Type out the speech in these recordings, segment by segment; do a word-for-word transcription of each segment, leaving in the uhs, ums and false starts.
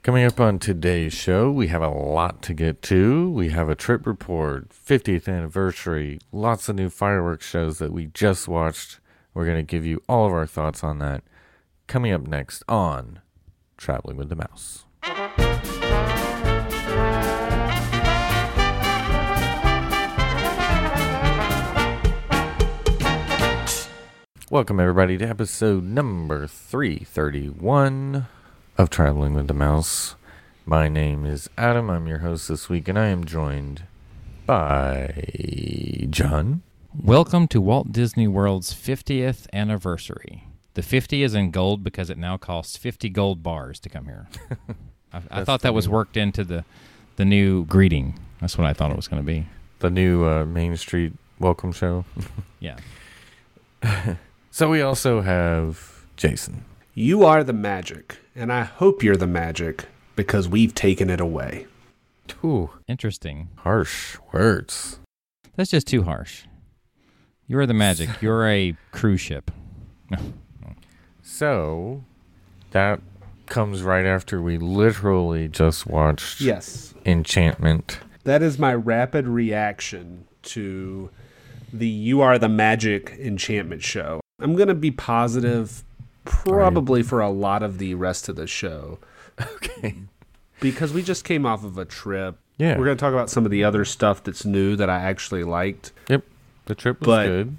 Coming up on today's show, we have a lot to get to. We have a trip report, fiftieth anniversary, lots of new fireworks shows that we just watched. We're going to give you all of our thoughts on that. Coming up next on Traveling with the Mouse. Welcome everybody to episode number three thirty-one of Traveling with the Mouse. My name is Adam. I'm your host this week, and I am joined by John. Welcome to Walt Disney World's fiftieth anniversary. The fifty is in gold because it now costs fifty gold bars to come here. I, I thought that was worked into the, the new greeting. That's what I thought it was going to be. The new uh, Main Street welcome show. Yeah. So we also have Jason. You are the magic, and I hope you're the magic because we've taken it away. Ooh, Interesting. harsh words. That's just too harsh. You're the magic. You're a cruise ship. So that comes right after we literally just watched Yes. Enchantment. That is my rapid reaction to the You Are the Magic Enchantment show. I'm going to be positive probably for a lot of the rest of the show. Okay. Because we just came off of a trip. Yeah. We're going to talk about some of the other stuff that's new that I actually liked. Yep. The trip was But- good.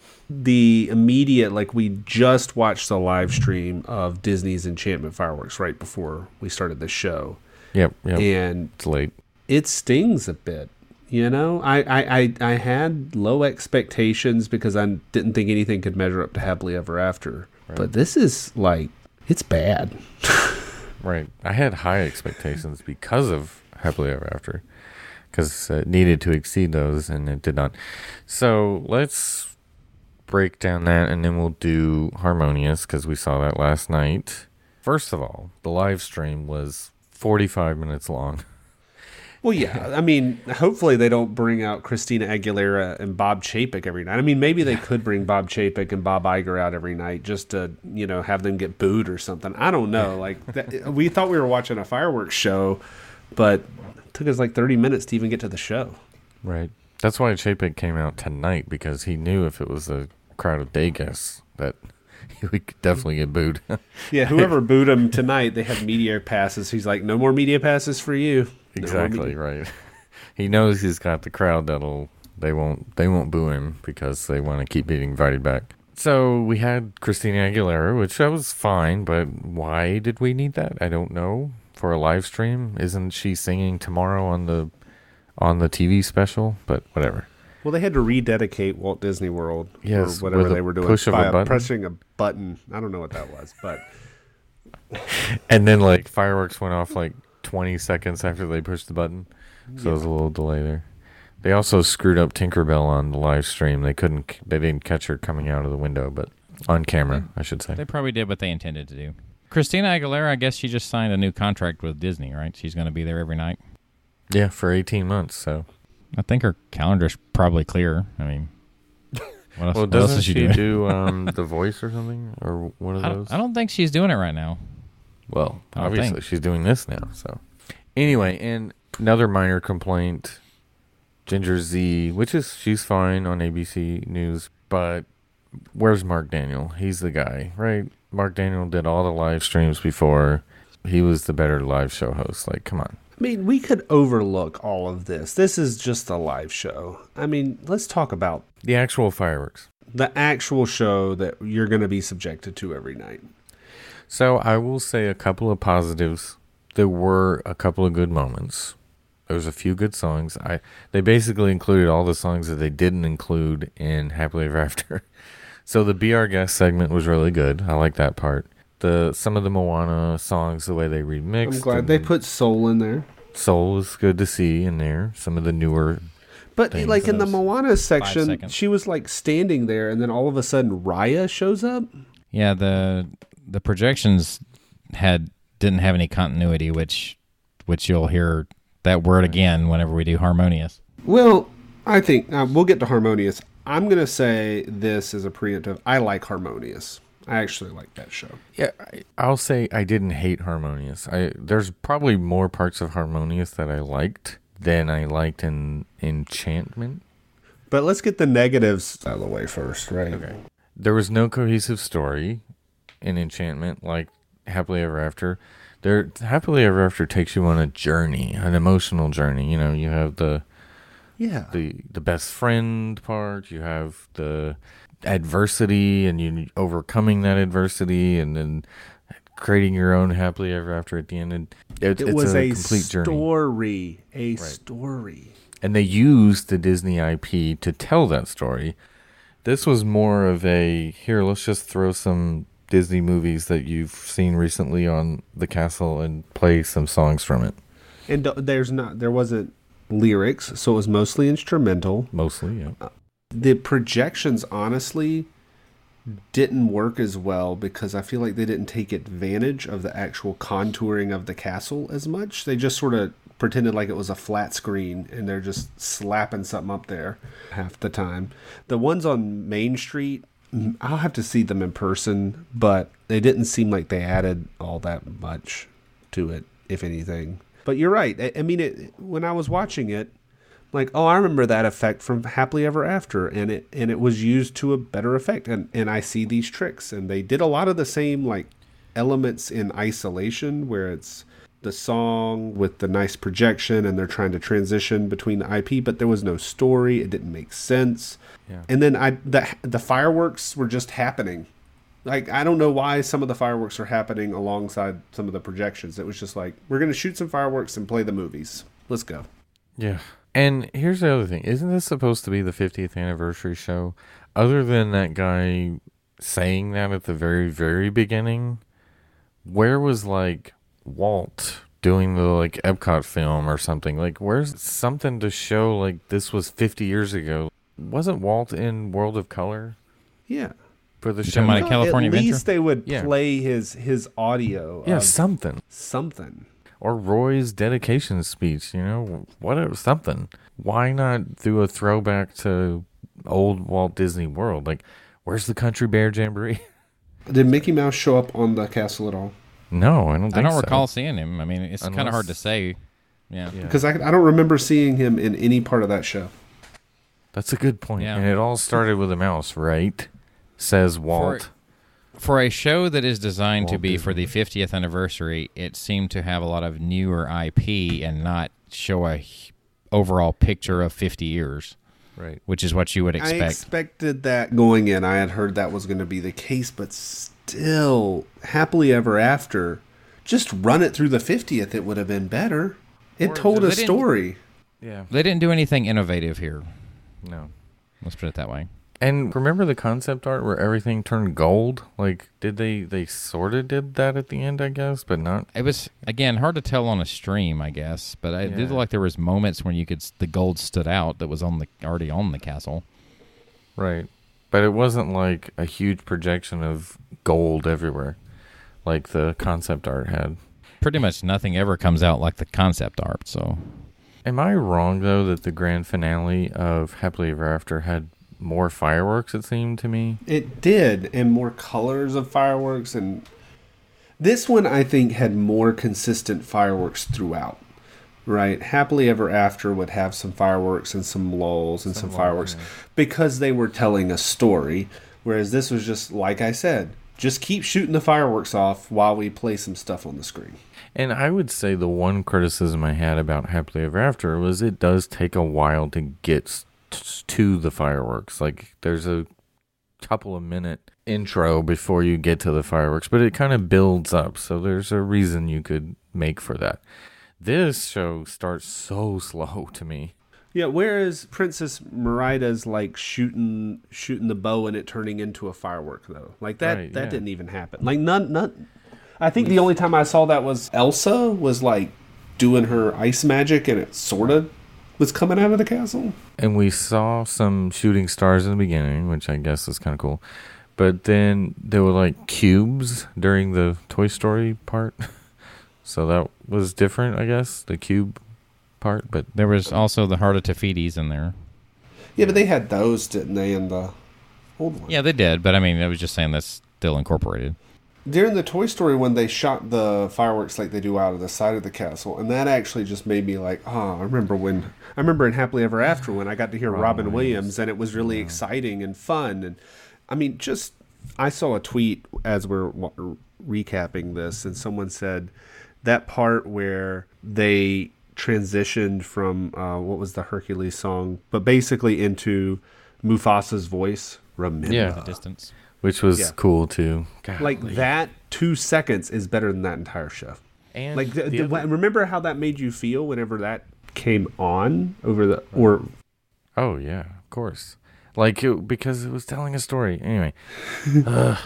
The immediate, like we just watched the live stream of Disney's Enchantment fireworks right before we started the show. Yep. Yep. And It's late. it stings a bit. You know, I, I, I, I had low expectations because I didn't think anything could measure up to Happily Ever After. Right. But this is like, it's bad. Right. I had high expectations because of Happily Ever After, because it needed to exceed those, and it did not. So let's break down that, and then we'll do Harmonious, because we saw that last night. First of all, the live stream was forty-five minutes long. Well, yeah. I mean, hopefully they don't bring out Christina Aguilera and Bob Chapek every night. I mean, maybe they could bring Bob Chapek and Bob Iger out every night just to, you know, have them get booed or something. I don't know. Like, that, we thought we were watching a fireworks show, but it took us like thirty minutes to even get to the show. Right. That's why Chapek came out tonight, because he knew if it was a crowd of day guests that he would definitely get booed. Yeah, whoever booed him tonight, they had media passes. He's like, no more media passes for you. No Exactly, media- right. He knows he's got the crowd that'll they won't they won't boo him because they want to keep being invited back. So we had Christina Aguilera, which that was fine, but why did we need that? I don't know. For a live stream, isn't she singing tomorrow on the on the T V special? But whatever. Well, they had to rededicate Walt Disney World Yes, or whatever with a they were doing push of a by button. pressing a button. I don't know what that was, but And then like fireworks went off like twenty seconds after they pushed the button. So there was a little delay there. They also screwed up Tinkerbell on the live stream. They couldn't they didn't catch her coming out of the window, but on camera, I should say. They probably did what they intended to do. Christina Aguilera, I guess she just signed a new contract with Disney, right? She's going to be there every night. Yeah, for eighteen months, so. I think her calendar's probably clear. I mean, what else, Well, what else doesn't is she, she doing? do um, The Voice or something? Or one of I those? don't, I don't think she's doing it right now. Well, I don't obviously think. she's doing this now, so. Anyway, and another minor complaint, Ginger Z, which is, she's fine on A B C News, but where's Mark Daniel? He's the guy, right? Mark Daniel did all the live streams before. He was the better live show host. Like, come on. I mean, we could overlook all of this. This is just a live show. I mean, let's talk about The actual fireworks. the actual show that you're going to be subjected to every night. So I will say a couple of positives. There were a couple of good moments. There was a few good songs. I they basically included all the songs that they didn't include in Happily Ever After. So the Be Our Guest segment was really good. I like that part. The some of the Moana songs, the way they remixed. I'm glad and they put Soul in there. Soul was good to see in there. Some of the newer. But things. like in the Those Moana section, seconds. she was like standing there, and then all of a sudden Raya shows up. Yeah, the the projections had didn't have any continuity, which which you'll hear that word again whenever we do Harmonious. Well, I think uh, we'll get to Harmonious. I'm going to say this as a preemptive. I like Harmonious. I actually like that show. Yeah, I, I'll say I didn't hate Harmonious. I there's probably more parts of Harmonious that I liked than I liked in Enchantment. But let's get the negatives out of the way first, right? Okay. There was no cohesive story in Enchantment like Happily Ever After. There, Happily Ever After takes you on a journey, an emotional journey. You know, you have the Yeah. the the best friend part. You have the adversity, and you overcoming that adversity, and then creating your own Happily Ever After at the end. And it, It it's was a, a complete journey. story. A Right. story. And they used the Disney I P to tell that story. This was more of a, here, let's just throw some Disney movies that you've seen recently on the castle and play some songs from it. And th- there's not, there wasn't lyrics, so it was mostly instrumental. Mostly, yeah. The projections, honestly, didn't work as well because I feel like they didn't take advantage of the actual contouring of the castle as much. They just sort of pretended like it was a flat screen and they're just slapping something up there half the time. The ones on Main Street, I'll have to see them in person, but they didn't seem like they added all that much to it, if anything. But you're right. I, I mean, it, when I was watching it, like, oh, I remember that effect from Happily Ever After, and it and it was used to a better effect, and and I see these tricks, and they did a lot of the same like elements in isolation, where it's the song with the nice projection, and they're trying to transition between the I P, but there was no story, it didn't make sense, Yeah. and then I the the fireworks were just happening. Like, I don't know why some of the fireworks are happening alongside some of the projections. It was just like, we're gonna shoot some fireworks and play the movies. Let's go. Yeah. And here's the other thing. Isn't this supposed to be the fiftieth anniversary show? Other than that guy saying that at the very, very beginning, where was, like, Walt doing the, like, Epcot film or something? Like, where's something to show, like, this was fifty years ago? Wasn't Walt in World of Color Yeah. for the You show? talking about a California At Adventure? least they would Yeah. play his his audio. Yeah, of something. something. Or Roy's dedication speech, you know, whatever, something. Why not do a throwback to old Walt Disney World? Like, where's the Country Bear Jamboree? Did Mickey Mouse show up on the castle at all? No, I don't think I don't so. recall seeing him. I mean, it's kind of Unless- hard to say. Yeah. Yeah. Because I, I don't remember seeing him in any part of that show. That's a good point. Yeah. And it all started with a mouse, right? Says Walt. For a show that is designed to Walt be for Disney. the fiftieth anniversary, it seemed to have a lot of newer I P and not show a h- overall picture of fifty years, Right. which is what you would I expect. expected that going in. I had heard that was going to be the case, but still, Happily Ever After, just run it through the fiftieth. It would have been better. It Or told they a didn't- story. Yeah. They didn't do anything innovative here. No. Let's put it that way. And remember the concept art where everything turned gold? Like, did they, they sort of did that at the end, I guess, but not? It was, again, hard to tell on a stream, I guess, but I did Yeah. like there was moments when you could, s- the gold stood out that was on the already on the castle. Right. But it wasn't like a huge projection of gold everywhere like the concept art had. Pretty much nothing ever comes out like the concept art, so... Am I wrong, though, that the grand finale of Happily Ever After had more fireworks, it seemed to me? It did, and more colors of fireworks. And this one, I think, had more consistent fireworks throughout. Right? Happily Ever After would have some fireworks and some lulls and some, Some fireworks lulls, yeah. because they were telling a story. Whereas this was just, like I said, just keep shooting the fireworks off while we play some stuff on the screen. And I would say the one criticism I had about Happily Ever After was it does take a while to get s- to the fireworks. Like, there's a couple of minute intro before you get to the fireworks, but it kind of builds up. So there's a reason you could make for that. This show starts so slow to me. Yeah, whereas Princess Merida's like shooting shooting the bow and it turning into a firework though. Like that Right, that yeah. didn't even happen. Like none none I think the only time I saw that was Elsa was like doing her ice magic and it sort of was coming out of the castle. And we saw some shooting stars in the beginning, which I guess is kind of cool. But then there were like cubes during the Toy Story part. So that was different, I guess, the cube part. But There was also the Heart of Tafides in there. Yeah, but they had those, didn't they, in the old one? Yeah, they did, but I mean, I was just saying this. still incorporated. During the Toy Story when they shot the fireworks like they do out of the side of the castle, and that actually just made me like, oh, I remember when I remember in Happily Ever After when I got to hear Robin, Robin Williams. Williams, and it was really yeah. exciting and fun. And I mean, just I saw a tweet as we're w- recapping this, and someone said that part where they transitioned from uh, what was the Hercules song, but basically into Mufasa's voice. Remember yeah. the distance. Which was yeah. cool too. Golly. Like that two seconds is better than that entire show. And like, the, the, other... remember how that made you feel whenever that came on over the or? Oh yeah, of course. Like it, because it was telling a story. Anyway, uh,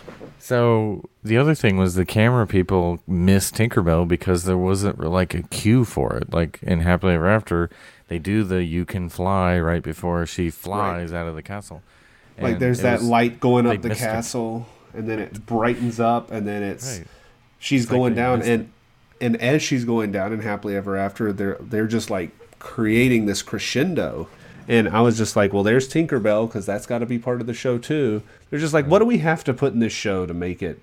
so the other thing was the camera people missed Tinkerbell because there wasn't like a cue for it. Like in Happily Ever After, they do the "You Can Fly" right before she flies right. out of the castle. Like and there's that was, light going up the castle, her. and then it brightens up, and then it's right. she's it's going like down, and and as she's going down in Happily Ever After, they're they're just like creating this crescendo, and I was just like, well, there's Tinkerbell because that's got to be part of the show too. They're just like, right. what do we have to put in this show to make it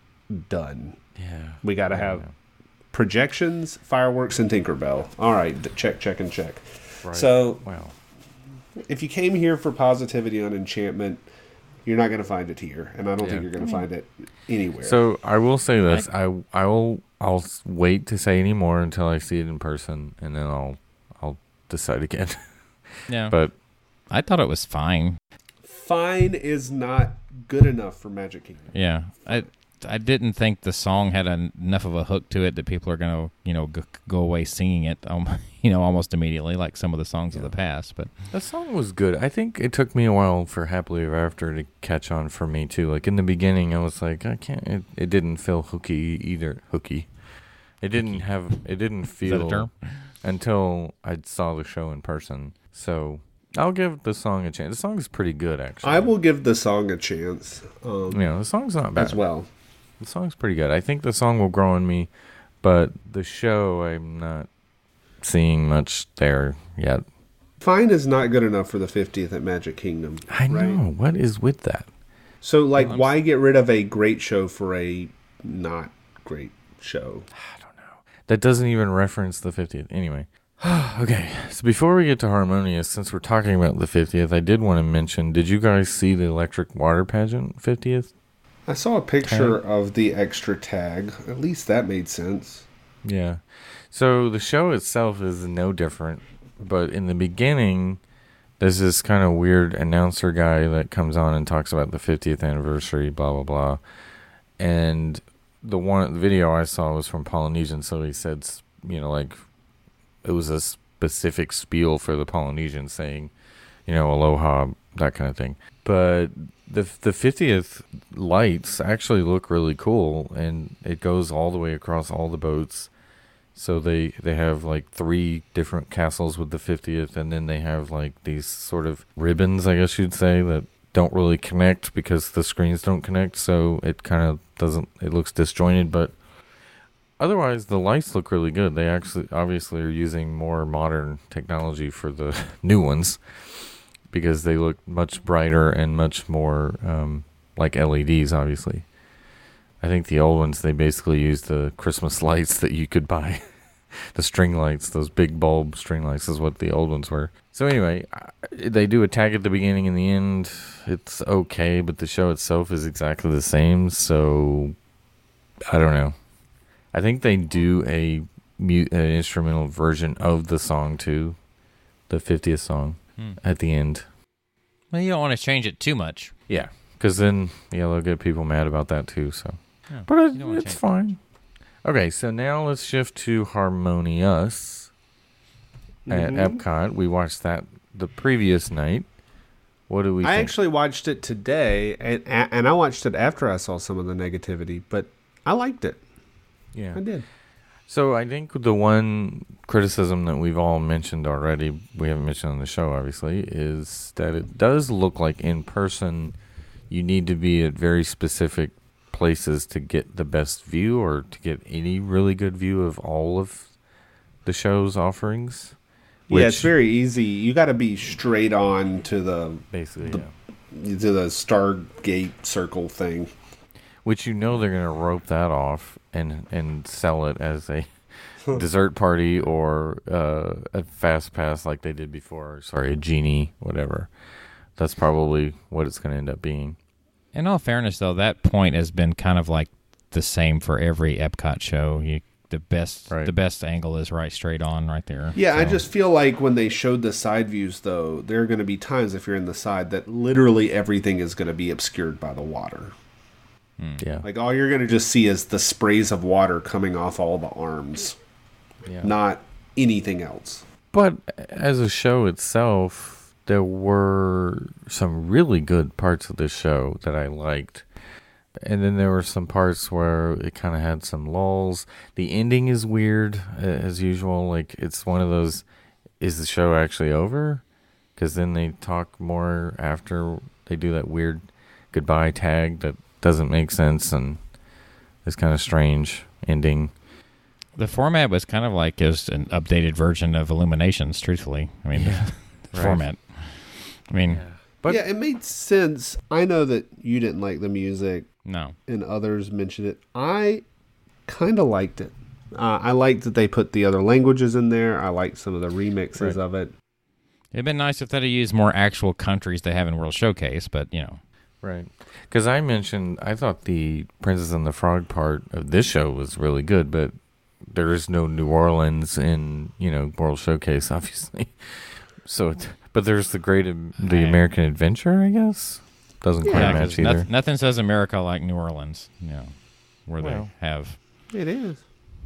done? Yeah, we got to have projections, fireworks, and Tinkerbell. All right, check, check, and check. Right. So wow. If you came here for positivity on Enchantment, you're not going to find it here, and I don't yeah. think you're going to find it anywhere. So I will say this: I I will I'll wait to say any more until I see it in person, and then I'll I'll decide again. Yeah, but I thought it was fine. Fine is not good enough for Magic Kingdom. Yeah, I I didn't think the song had a, enough of a hook to it that people are going to you know go, go away singing it. Um, you know, almost immediately, like some of the songs yeah. of the past. But the song was good. I think it took me a while for Happily Ever After to catch on for me too. Like in the beginning, I was like, I can't. It, it didn't feel hooky either. Hooky. It didn't have. It didn't feel. Is that a term? Until I saw the show in person. So I'll give the song a chance. The song is pretty good, actually. I will give the song a chance. Um, yeah, the song's not bad as well. The song's pretty good. I think the song will grow on me, but the show, I'm not seeing much there yet. Fine is not good enough for the fiftieth at Magic Kingdom. I know. Right? What is with that? So, like, well, why get rid of a great show for a not great show? I don't know. That doesn't even reference the fiftieth. Anyway. Okay. So before we get to Harmonious, since we're talking about the fiftieth, I did want to mention, did you guys see the Electric Water Pageant fiftieth? I saw a picture tag? of the extra tag. At least that made sense. Yeah. So the show itself is no different, but in the beginning, there's this kind of weird announcer guy that comes on and talks about the fiftieth anniversary, blah, blah, blah. And the one the video I saw was from Polynesian, so he said, you know, like, it was a specific spiel for the Polynesians saying, you know, aloha, that kind of thing. But the the fiftieth lights actually look really cool, and it goes all the way across all the boats. So they, they have like three different castles with the fiftieth, and then they have like these sort of ribbons, I guess you'd say, that don't really connect because the screens don't connect. So it kind of doesn't, it looks disjointed, but otherwise the lights look really good. They actually obviously are using more modern technology for the new ones because they look much brighter and much more um, like L E Ds, obviously. I think the old ones, they basically used the Christmas lights that you could buy. The string lights, those big bulb string lights is what the old ones were. So anyway, they do a tag at the beginning and the end. It's okay, but the show itself is exactly the same. So I don't know. I think they do a mute, an instrumental version of the song too, the fiftieth song hmm. at the end. Well, you don't want to change it too much. Yeah, because then yeah, they'll get people mad about that too. So, yeah, but it, it's fine. Okay, so now let's shift to Harmonious mm-hmm. at Epcot. We watched that the previous night. What do we? I think? actually watched it today, and and I watched it after I saw some of the negativity, but I liked it. Yeah, I did. So I think the one criticism that we've all mentioned already, we haven't mentioned on the show, obviously, is that it does look like in person you need to be at very specific places to get the best view or to get any really good view of all of the show's offerings. Yeah, it's very easy. You got to be straight on to the basically the, yeah. to the Stargate circle thing. which you know they're going to rope that off and and sell it as a dessert party or uh, a fast pass like they did before. Sorry, a genie, whatever. That's probably what it's going to end up being. In all fairness, though, that point has been kind of like the same for every Epcot show. You, the best, right. the best angle is right straight on, right there. Yeah, so. I just feel like when they showed the side views, though, there are going to be times if you're in the side that literally everything is going to be obscured by the water. Mm. Yeah, Like all you're going to just see is the sprays of water coming off all the arms, yeah. not anything else. But as a show itself, there were some really good parts of the show that I liked. And then there were some parts where it kind of had some lulls. The ending is weird, uh, as usual. Like, it's one of those, is the show actually over? Because then they talk more after they do that weird goodbye tag that doesn't make sense and is kind of strange ending. The format was kind of like just an updated version of Illuminations, truthfully. I mean, Yeah, the right. format. I mean, Yeah. But yeah, it made sense. I know that you didn't like the music no. and others mentioned it. I kind of liked it. Uh, I liked that they put the other languages in there. I liked some of the remixes Right. of it. It'd been nice if they'd have used more actual countries they have in World Showcase, but, you know. Right. Because I mentioned, I thought the Princess and the Frog part of this show was really good, but there is no New Orleans in, you know, World Showcase, obviously. So, it, but there's the Great, the American Adventure, I guess. Doesn't quite Yeah, match 'cause either. noth- nothing says America like New Orleans, you know, where Well, they have. It is.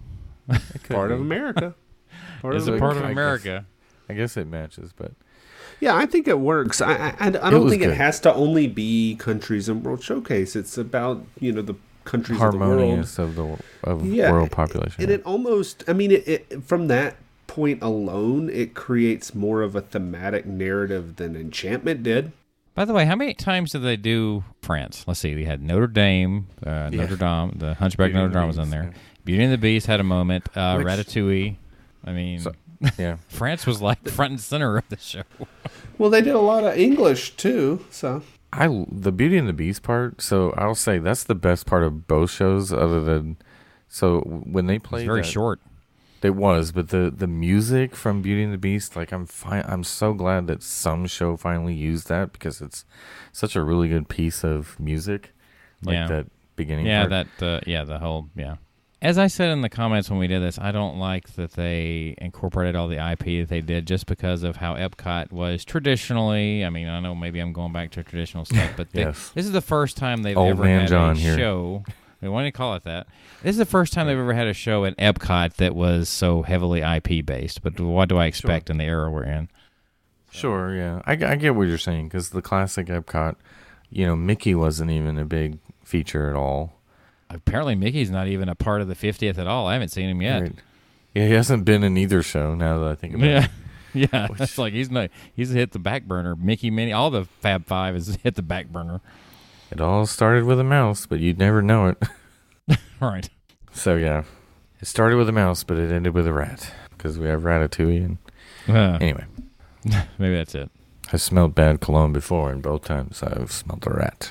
It could Part of be. America. Part Is of it part of I guess. America? I guess it matches, but Yeah, I think it works. I I, I don't was think it good. has to only be countries in World Showcase. It's about, you know, the countries harmonious of the of Yeah, world population. of the world. And it almost, I mean, it, it from that point alone, it creates more of a thematic narrative than Enchantment did. By the way, how many times did they do France? Let's see. They had Notre Dame, uh, Yeah. Notre Dame, the Hunchback Beauty Notre and the Dame was in Beast, there. yeah. Beauty and the Beast had a moment. Uh, Which- Ratatouille. I mean, So- yeah. France was like front and center of the show. Well, they did a lot of English too, so I the Beauty and the Beast part. So I'll say that's the best part of both shows, other than so when they It's played very that- short. It was, but the the music from Beauty and the Beast, like I'm fine. I'm so glad that some show finally used that because it's such a really good piece of music, like Yeah. that beginning. Yeah, part. that. Uh, yeah, the whole. Yeah. As I said in the comments when we did this, I don't like that they incorporated all the I P that they did just because of how Epcot was traditionally. I mean, I know maybe I'm going back to traditional stuff, but they, Yes. this is the first time they've Old ever man had John a here. show. I mean, why do you call it that? This is the first time they've ever had a show at Epcot that was so heavily I P based. But what do I expect in the era we're in? Sure, yeah, I, I get what you're saying because the classic Epcot, you know, Mickey wasn't even a big feature at all. Apparently, Mickey's not even a part of the fiftieth at all. I haven't seen him yet. Right. Yeah, he hasn't been in either show. Now that I think about Yeah, it. yeah. Which- It's like he's not. He's hit the back burner. Mickey, Minnie, all the Fab Five has hit the back burner. It all started with a mouse, but you'd never know it. Right. So yeah, it started with a mouse, but it ended with a rat because we have Ratatouille. And Uh, anyway, maybe that's it. I smelled bad cologne before, and both times I've smelled a rat.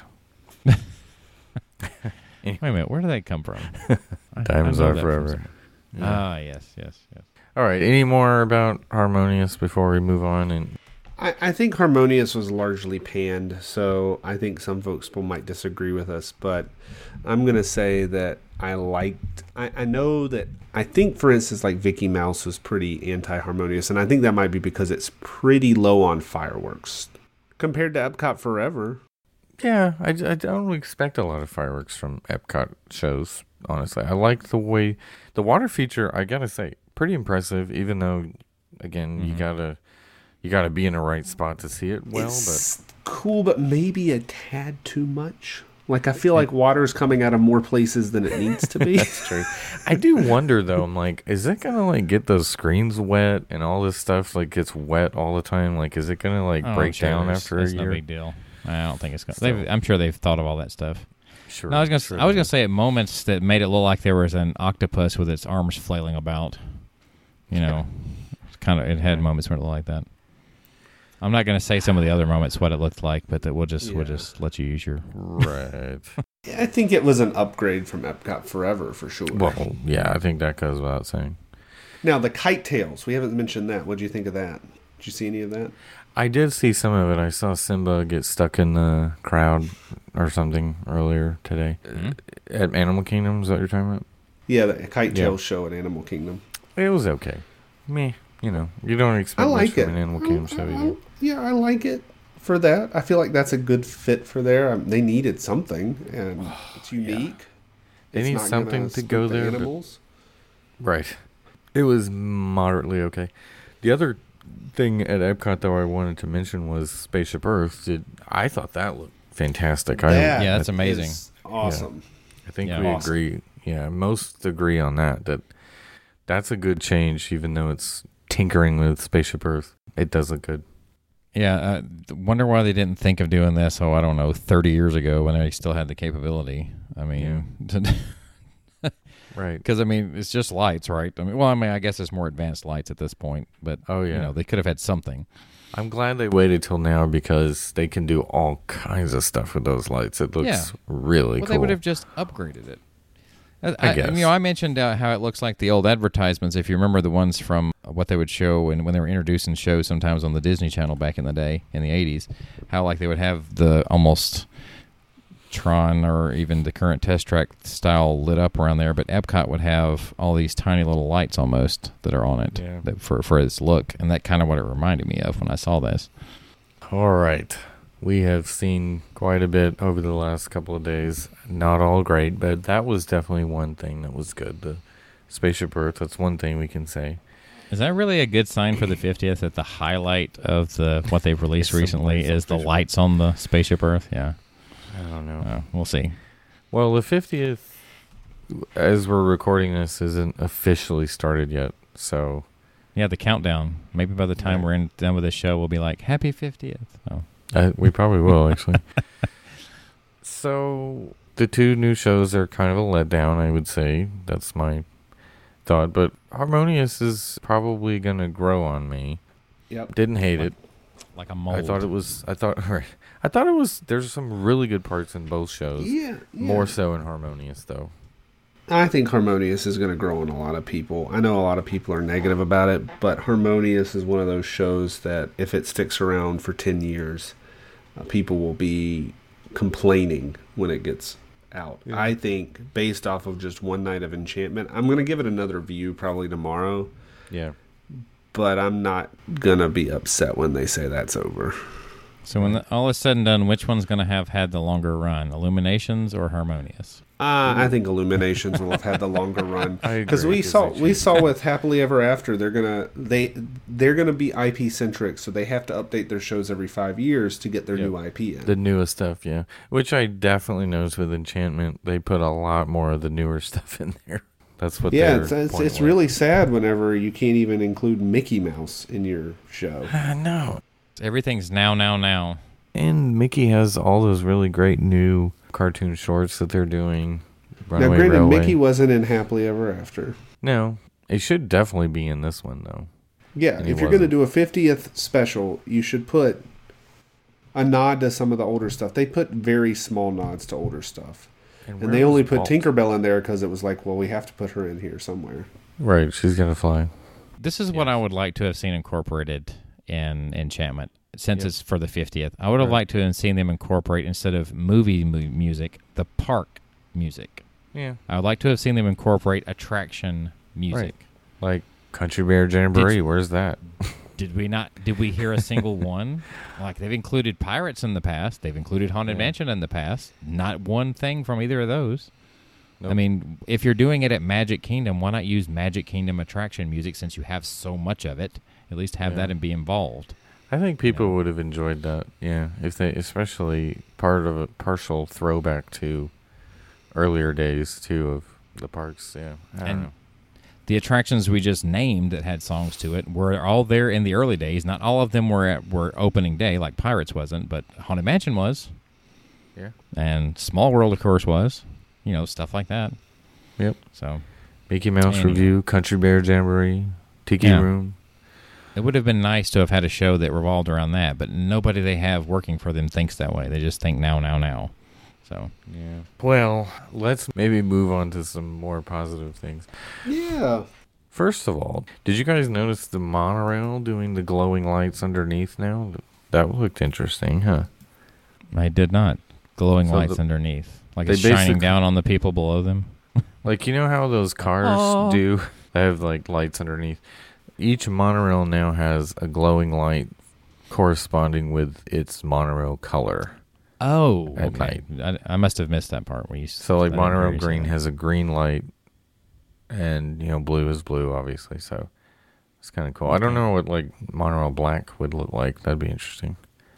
Wait a minute. Where did that come from? I- Diamonds I know are that from forever. somewhere. Yeah. Ah, yes, yes, yes. All right. Any more about Harmonious before we move on? And I, I think Harmonious was largely panned, so I think some folks will might disagree with us, but I'm going to say that I liked, I, I know that, I think, for instance, like Vicky Mouse was pretty anti-Harmonious, and I think that might be because it's pretty low on fireworks compared to Epcot Forever. yeah, I, I don't expect a lot of fireworks from Epcot shows. Honestly, I like the way the water feature. I gotta say, pretty impressive. Even though, again, you Mhm. gotta you gotta be in the right spot to see it well. It's cool, but maybe a tad too much. Like, I feel like water's coming out of more places than it needs to be. That's true. I do wonder though. I'm like, is it gonna like get those screens wet and all this stuff like gets wet all the time? Like, is it gonna like Oh, I'm break sure down it's- after a it's year? no big deal. I don't think it's going. So- to I'm sure they've thought of all that stuff. Sure. No, I was gonna. sure I was it gonna is. say at moments that made it look like there was an octopus with its arms flailing about. You know, it's kind of. It had moments where it looked like that. I'm not gonna say some of the other moments what it looked like, but that we'll just we'll Yeah. just let you use your. Right. I think it was an upgrade from Epcot Forever for sure. Well, yeah, I think that goes without saying. Now the Kite Tails, we haven't mentioned that. What do you think of that? Did you see any of that? I did see some of it. I saw Simba get stuck in the crowd or something earlier today Mm-hmm. at Animal Kingdom. Is that what you're talking about? Yeah, the Kite Yeah. Tails show at Animal Kingdom. It was okay. Meh. You know, you don't expect I like much it. from an Animal Kingdom show I- I- either. yeah, I like it for that. I feel like that's a good fit for there. Um, they needed something, and it's unique. They It's need not gonna something to spook go the there, but- Animals. Right. It was moderately okay. The other thing at Epcot, though, I wanted to mention was Spaceship Earth. Did I thought that looked fantastic. I, That Yeah, that's I, amazing. is awesome. I think Yeah. we Awesome. agree. Yeah, most agree on that. That that's a good change, even though it's tinkering with Spaceship Earth. It does look good. Yeah, uh, wonder why they didn't think of doing this, oh, I don't know, thirty years ago when they still had the capability. I mean, Right. because, I mean, it's just lights, right? I mean, well, I mean, I guess it's more advanced lights at this point, but, Oh, yeah. you know, they could have had something. I'm glad they waited till now because they can do all kinds of stuff with those lights. It looks Yeah. really Well, cool. they would have just upgraded it. I, I I- guess. You know, I mentioned uh, how it looks like the old advertisements. If you remember the ones from what they would show and when they were introducing shows sometimes on the Disney Channel back in the day in the eighties, how like they would have the almost Tron or even the current Test Track style lit up around there, but Epcot would have all these tiny little lights almost that are on it Yeah. that for for its look, and that kind of what it reminded me of when I saw this. All right. We have seen quite a bit over the last couple of days. Not all great, but that was definitely one thing that was good. The Spaceship Earth, that's one thing we can say. Is that really a good sign for the fiftieth that the highlight of the what they've released Some recently lights on is the Spaceship lights on the Spaceship Earth? Yeah. I don't know. Uh, we'll see. Well, the fiftieth, as we're recording this, isn't officially started yet. So Yeah, the countdown. Maybe by the time Right. we're in, done with this show, we'll be like, happy fiftieth. Oh. uh, we probably will, actually. So the two new shows are kind of a letdown, I would say. That's my thought. But Harmonious is probably going to grow on me. Yep. Didn't hate it. Like a mold. I thought it was. I thought. I thought it was. There's some really good parts in both shows. Yeah, yeah. More so in Harmonious, though. I think Harmonious is going to grow on a lot of people. I know a lot of people are negative about it, but Harmonious is one of those shows that if it sticks around for ten years, uh, people will be complaining when it gets out. Yeah. I think based off of just one night of enchantment, I'm going to give it another view probably tomorrow, Yeah. but I'm not going to be upset when they say that's over. So when the, all is said and done, which one's going to have had the longer run, Illuminations or Harmonious? Uh, I think Illuminations will have had the longer run I because agree, we 'cause saw they we changed saw it. with Happily Ever After they're gonna they they're gonna be I P centric, so they have to update their shows every five years to get their Yep. new I P in. The newest stuff, yeah. Which I definitely noticed with Enchantment. They put a lot more of the newer stuff in there. That's what. yeah, their it's it's, point it's was. really sad whenever you can't even include Mickey Mouse in your show. I know. Everything's now, now, now. And Mickey has all those really great new cartoon shorts that they're doing. Now, Runaway granted, Railway. Mickey wasn't in Happily Ever After. No, it should definitely be in this one though. Yeah, And he if you're going to wasn't. do a fiftieth special, you should put a nod to some of the older stuff. They put very small nods to older stuff. where And they only was put Walt? Tinkerbell in there because it was like, well, we have to put her in here somewhere. Right, she's gonna fly. This is what I would like to have seen incorporated in Enchantment, since Yep. it's for the fiftieth. I would have Right. liked to have seen them incorporate, instead of movie mu- music, the park music. Yeah, I would like to have seen them incorporate attraction music. like Country Bear Jamboree. Did- Where's that? Did we not? Did we hear a single one? Like they've included Pirates in the past. They've included Haunted Yeah. Mansion in the past. Not one thing from either of those. I Nope. mean, if you're doing it at Magic Kingdom, why not use Magic Kingdom attraction music since you have so much of it? At least have Yeah. that and be involved. I think people Yeah. would have enjoyed that. Yeah, if they, especially part of a partial throwback to earlier days too of the parks. Yeah, I don't And know. the attractions we just named that had songs to it were all there in the early days. Not all of them were at were opening day, like Pirates wasn't, but Haunted Mansion was, Yeah. and Small World, of course, was. You know, stuff like that. Yep. So Mickey Mouse Anyway. Review, Country Bear Jamboree, Tiki Yeah. Room. it would have been nice to have had a show that revolved around that, but nobody they have working for them thinks that way. They just think now, now, now. So yeah. Well, let's maybe move on to some more positive things. Yeah. First of all, did you guys notice the monorail doing the glowing lights underneath now? That looked interesting, huh? I did not. Glowing So lights the- underneath. Like they it's shining basic- down on the people below them. Like, you know how those cars Oh. do? They have, like, lights underneath. Each monorail now has a glowing light corresponding with its monorail color. Oh, At okay. I, I must have missed that part where you. So, like, I didn't hear monorail you say green that. has a green light, and, you know, blue is blue, obviously. So, it's kind of cool. I don't Okay. know what, like, monorail black would look like. That'd be interesting.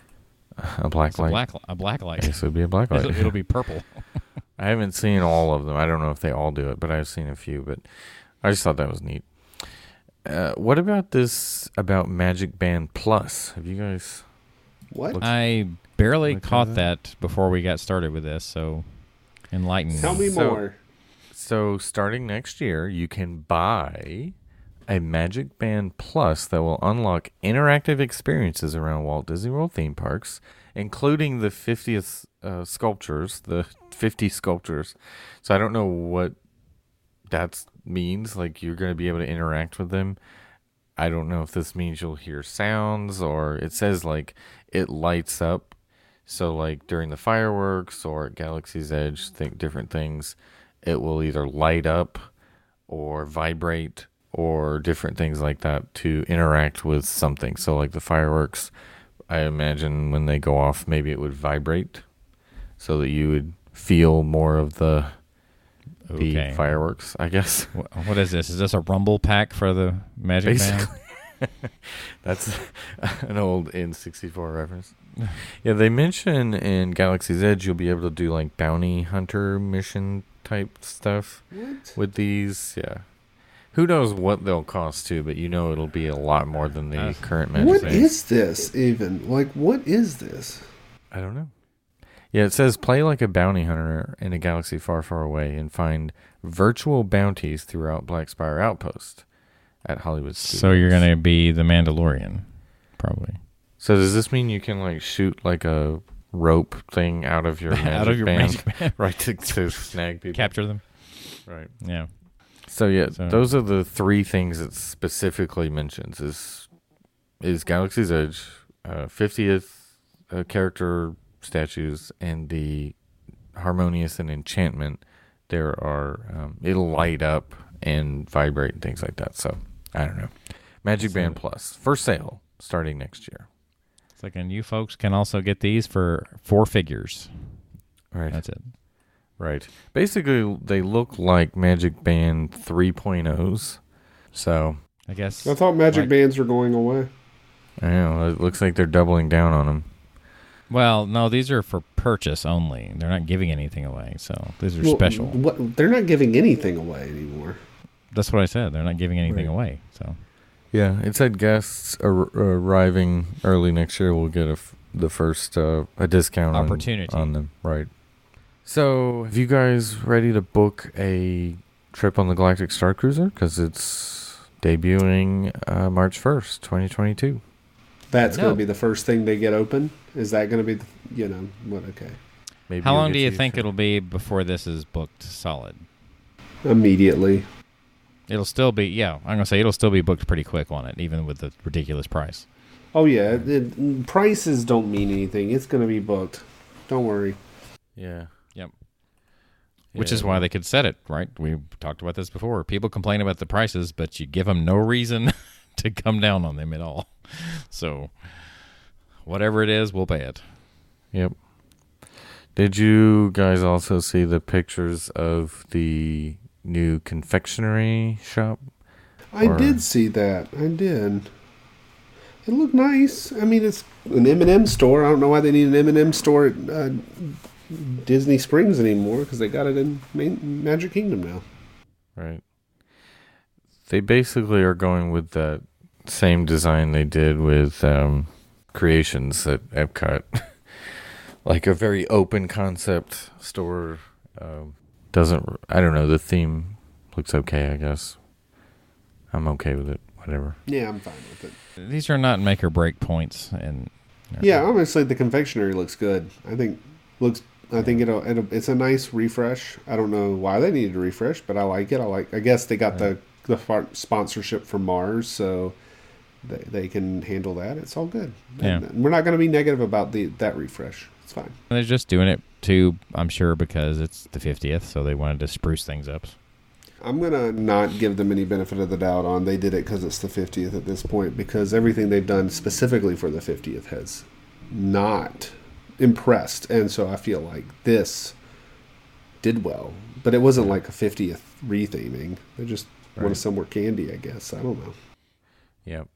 A black It's a light. black, a black I light. guess it would be a black light. it'll, it'll be purple. I haven't seen all of them. I don't know if they all do it, but I've seen a few. But I just thought that was neat. Uh, what about this about Magic Band Plus? Have you guys? What? Look- I barely Look at caught that. that before we got started with this, so enlighten Tell me So- more. So starting next year, you can buy a Magic Band Plus that will unlock interactive experiences around Walt Disney World theme parks, including the fiftieth uh, sculptures, the fifty sculptures. So I don't know what that means. Like, you're going to be able to interact with them. I don't know if this means you'll hear sounds, or it says like it lights up. So like during the fireworks or at Galaxy's Edge, think different things, it will either light up or vibrate or different things like that to interact with something. So like the fireworks, I imagine when they go off, maybe it would vibrate so that you would feel more of the the Okay. fireworks, I guess. Wh- What is this? Is this a rumble pack for the Magic Band? Basically. That's an old N sixty-four reference. Yeah, they mention in Galaxy's Edge you'll be able to do like bounty hunter mission type stuff What? with these. Yeah. Who knows what they'll cost too, but you know it'll be a lot more than the Uh, current Magic What Band. is this even? Like, what is this? I don't know. Yeah, it says play like a bounty hunter in a galaxy far, far away and find virtual bounties throughout Black Spire Outpost at Hollywood Studios. So you're going to be the Mandalorian, probably. So does this mean you can like shoot like a rope thing out of your magic Out of your band, Magic Band. right to, to snag people? Capture them. Right. Yeah. So yeah, So- those are the three things it specifically mentions: is is Galaxy's Edge, uh, fiftieth uh, character statues, and the Harmonious and Enchantment. There are um, it'll light up and vibrate and things like that. So I don't know. Magic So- Band Plus for sale starting next year. It's like, and you folks can also get these for four figures. Right. That's it. Right. Basically, they look like Magic Band three point ohs. So, I guess. I thought magic Like- bands were going away. I know, it looks like they're doubling down on them. Well, no, these are for purchase only. They're not giving anything away. So these are Well, special. What? They're not giving anything away anymore. That's what I said. They're not giving anything Right. away. So Yeah, it said guests ar- arriving early next year will get a f- the first uh, a discount on- Opportunity. on them. Right. So, have you guys ready to book a trip on the Galactic Star Cruiser? Because it's debuting uh, March first, twenty twenty-two. That's No. going to be the first thing they get open. Is that going to be, the, you know, what? Okay, Maybe how you'll long get do you to think use it'll be before this is booked solid? immediately. It'll still be, yeah, I'm going to say it'll still be booked pretty quick on it, even with the ridiculous price. Oh yeah, it, it- prices don't mean anything. It's going to be booked. Don't worry. Yeah. Yep. Which Yeah. is why they could set it, right? We talked about this before. People complain about the prices, but you give them no reason to come down on them at all. So whatever it is, we'll pay it. Yep. Did you guys also see the pictures of the new confectionery shop? I Or- did see that. I did. It looked nice. I mean, it's an M and M store. I don't know why they need an M and M store at uh, Disney Springs anymore because they got it in Main, Magic Kingdom now. Right. They basically are going with that same design they did with um, Creations at Epcot. Like a very open concept store. Um, doesn't, I don't know, the theme looks okay, I guess. I'm okay with it. Whatever. Yeah, I'm fine with it. These are not make or break points. And Yeah, honestly, the confectionery looks good. I think looks I think it'll, it'll it's a nice refresh. I don't know why they needed a refresh, but I like it. I like. I guess they got Yeah. the the far- sponsorship from Mars, so they, they can handle that. It's all good. Yeah. And we're not going to be negative about the that refresh. It's fine. They're just doing it too, I'm sure, because it's the fiftieth, so they wanted to spruce things up. I'm going to not give them any benefit of the doubt on they did it because it's the fiftieth at this point, because everything they've done specifically for the fiftieth has not impressed. And so I feel like this did well, but it wasn't like a fiftieth retheming. They just Right. wanted some more candy, I guess. I don't know. Yep.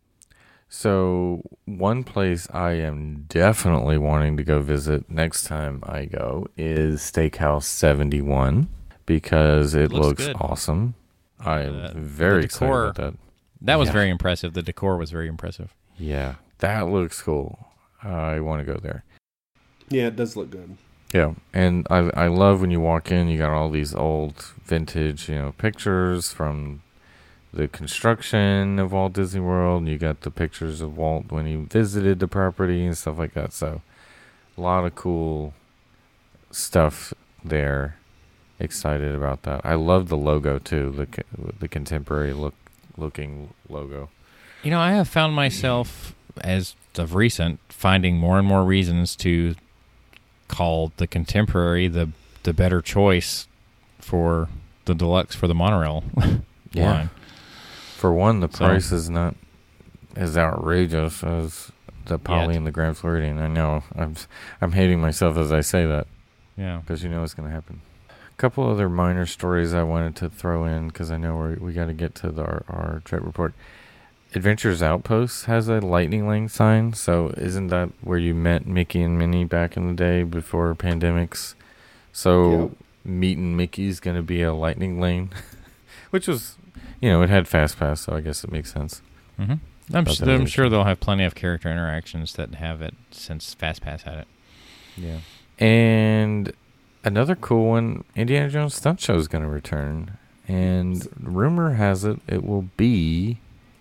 So one place I am definitely wanting to go visit next time I go is Steakhouse seventy-one because it Looks looks, good. awesome. I'm Uh, very the excited decor- about that. That was Yeah. very impressive. The decor was very impressive. Yeah, that looks cool. I want to go there. Yeah, it does look good. Yeah, and I I love when you walk in, you got all these old vintage, you know, pictures from the construction of Walt Disney World, and you got the pictures of Walt when he visited the property and stuff like that. So a lot of cool stuff there. Excited about that. I love the logo too, the co- the contemporary look looking logo. You know, I have found myself, as of recent, finding more and more reasons to call the contemporary the the better choice for the deluxe for the monorail Yeah. line. For one, the So- price is not as outrageous as the Poly Yet. and the Grand Floridian. I know. I'm I'm hating myself as I say that Yeah. because you know it's going to happen. A couple other minor stories I wanted to throw in because I know we we got to get to the, our, our trip report. Adventures Outpost has a lightning lane sign, so isn't that where you met Mickey and Minnie back in the day before pandemics? So Yep. meeting Mickey's going to be a lightning lane, which was, you know, it had Fast Pass, so I guess it makes sense. hmm I'm, Thought s- that I'm was sure they'll have plenty of character interactions that have it since FastPass had it. Yeah. And another cool one, Indiana Jones Stunt Show is going to return. And rumor has it it will be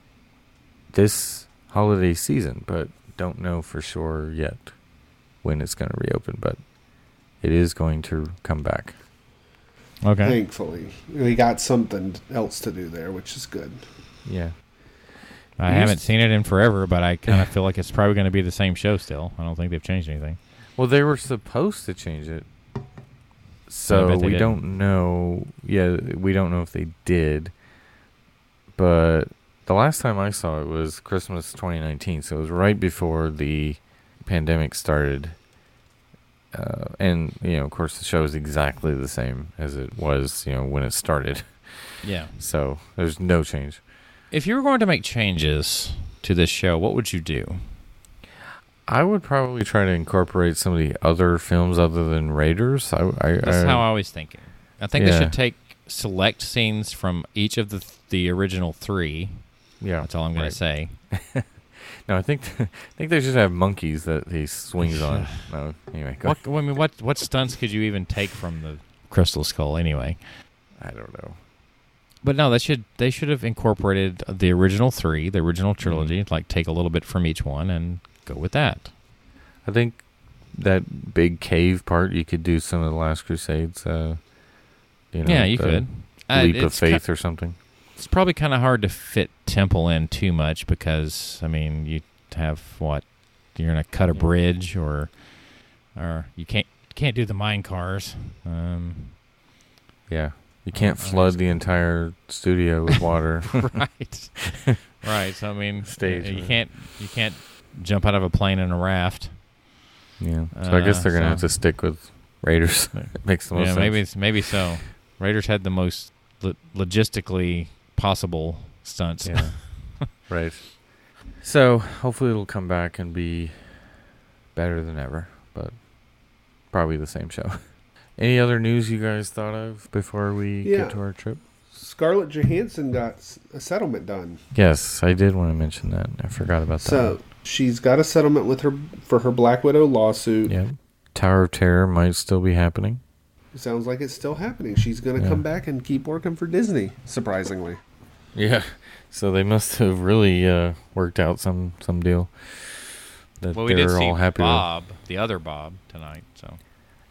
this holiday season, but don't know for sure yet when it's going to reopen. But it is going to come back. Okay. Thankfully, we got something else to do there, which is good. Yeah. I We haven't used- seen it in forever, but I kind of feel like it's probably going to be the same show still. I don't think they've changed anything. Well, they were supposed to change it. So bet they we didn't. don't know. Yeah, we don't know if they did. But the last time I saw it was Christmas twenty nineteen. So it was right before the pandemic started. Uh, and, you know, of course, the show is exactly the same as it was, you know, when it started. Yeah. So there's no change. If you were going to make changes to this show, what would you do? I would probably try to incorporate some of the other films other than Raiders. I, I, That's I, how I was thinking. I think Yeah. they should take select scenes from each of the the original three. Yeah, That's all I'm going right. to say. No, I think I think they should have monkeys that he swings on. No, anyway, go What I mean, what what stunts could you even take from the Crystal Skull anyway? I don't know. But no, they should they should have incorporated the original three, the original trilogy. Like take a little bit from each one and go with that. I think that big cave part you could do some of the Last Crusades. Uh, you know, yeah, you the could. Uh, Leap of it's ki- faith or something. It's probably kind of hard to fit Temple in too much because I mean you have what you're gonna cut a Yeah. bridge or or you can't can't do the mine cars. Um, Yeah, you can't Oh, I flood see. the entire studio with water. right, right. So I mean, Stage, you right. can't you can't jump out of a plane in a raft. Yeah, so I guess Uh, they're gonna so- have to stick with Raiders. It makes the most Yeah, sense. maybe it's, maybe so. Raiders had the most lo- logistically possible stunts. Yeah, right. So hopefully it'll come back and be better than ever, but probably the same show. Any other news you guys thought of before we Yeah. get to our trip? Scarlett Johansson got s- a settlement done. Yes, I did want to mention that. I forgot about that. So she's got a settlement with her for her Black Widow lawsuit. Yeah, Tower of Terror might still be happening. Sounds like it's still happening. She's going to Yeah. come back and keep working for Disney, surprisingly. Yeah, so they must have really uh, worked out some some deal that Well, we they did were see all happy Bob, the other Bob, tonight. So with.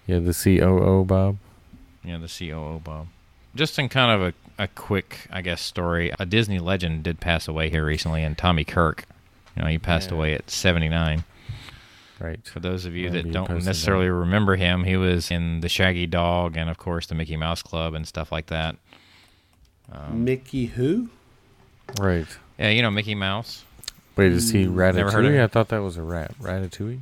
Yeah, the C O O Bob. Yeah, the C O O Bob. Just in kind of a, a quick, I guess, story, a Disney legend did pass away here recently, and Tommy Kirk. You know, he passed Yeah. away at seventy-nine. Right. For those of you Yeah, that he don't posted necessarily that. remember him, he was in the Shaggy Dog and, of course, the Mickey Mouse Club and stuff like that. Um, Mickey who? Right. yeah, you know Mickey Mouse. Wait, is he Ratatouille? Never heard of him. I thought that was a rat. Ratatouille?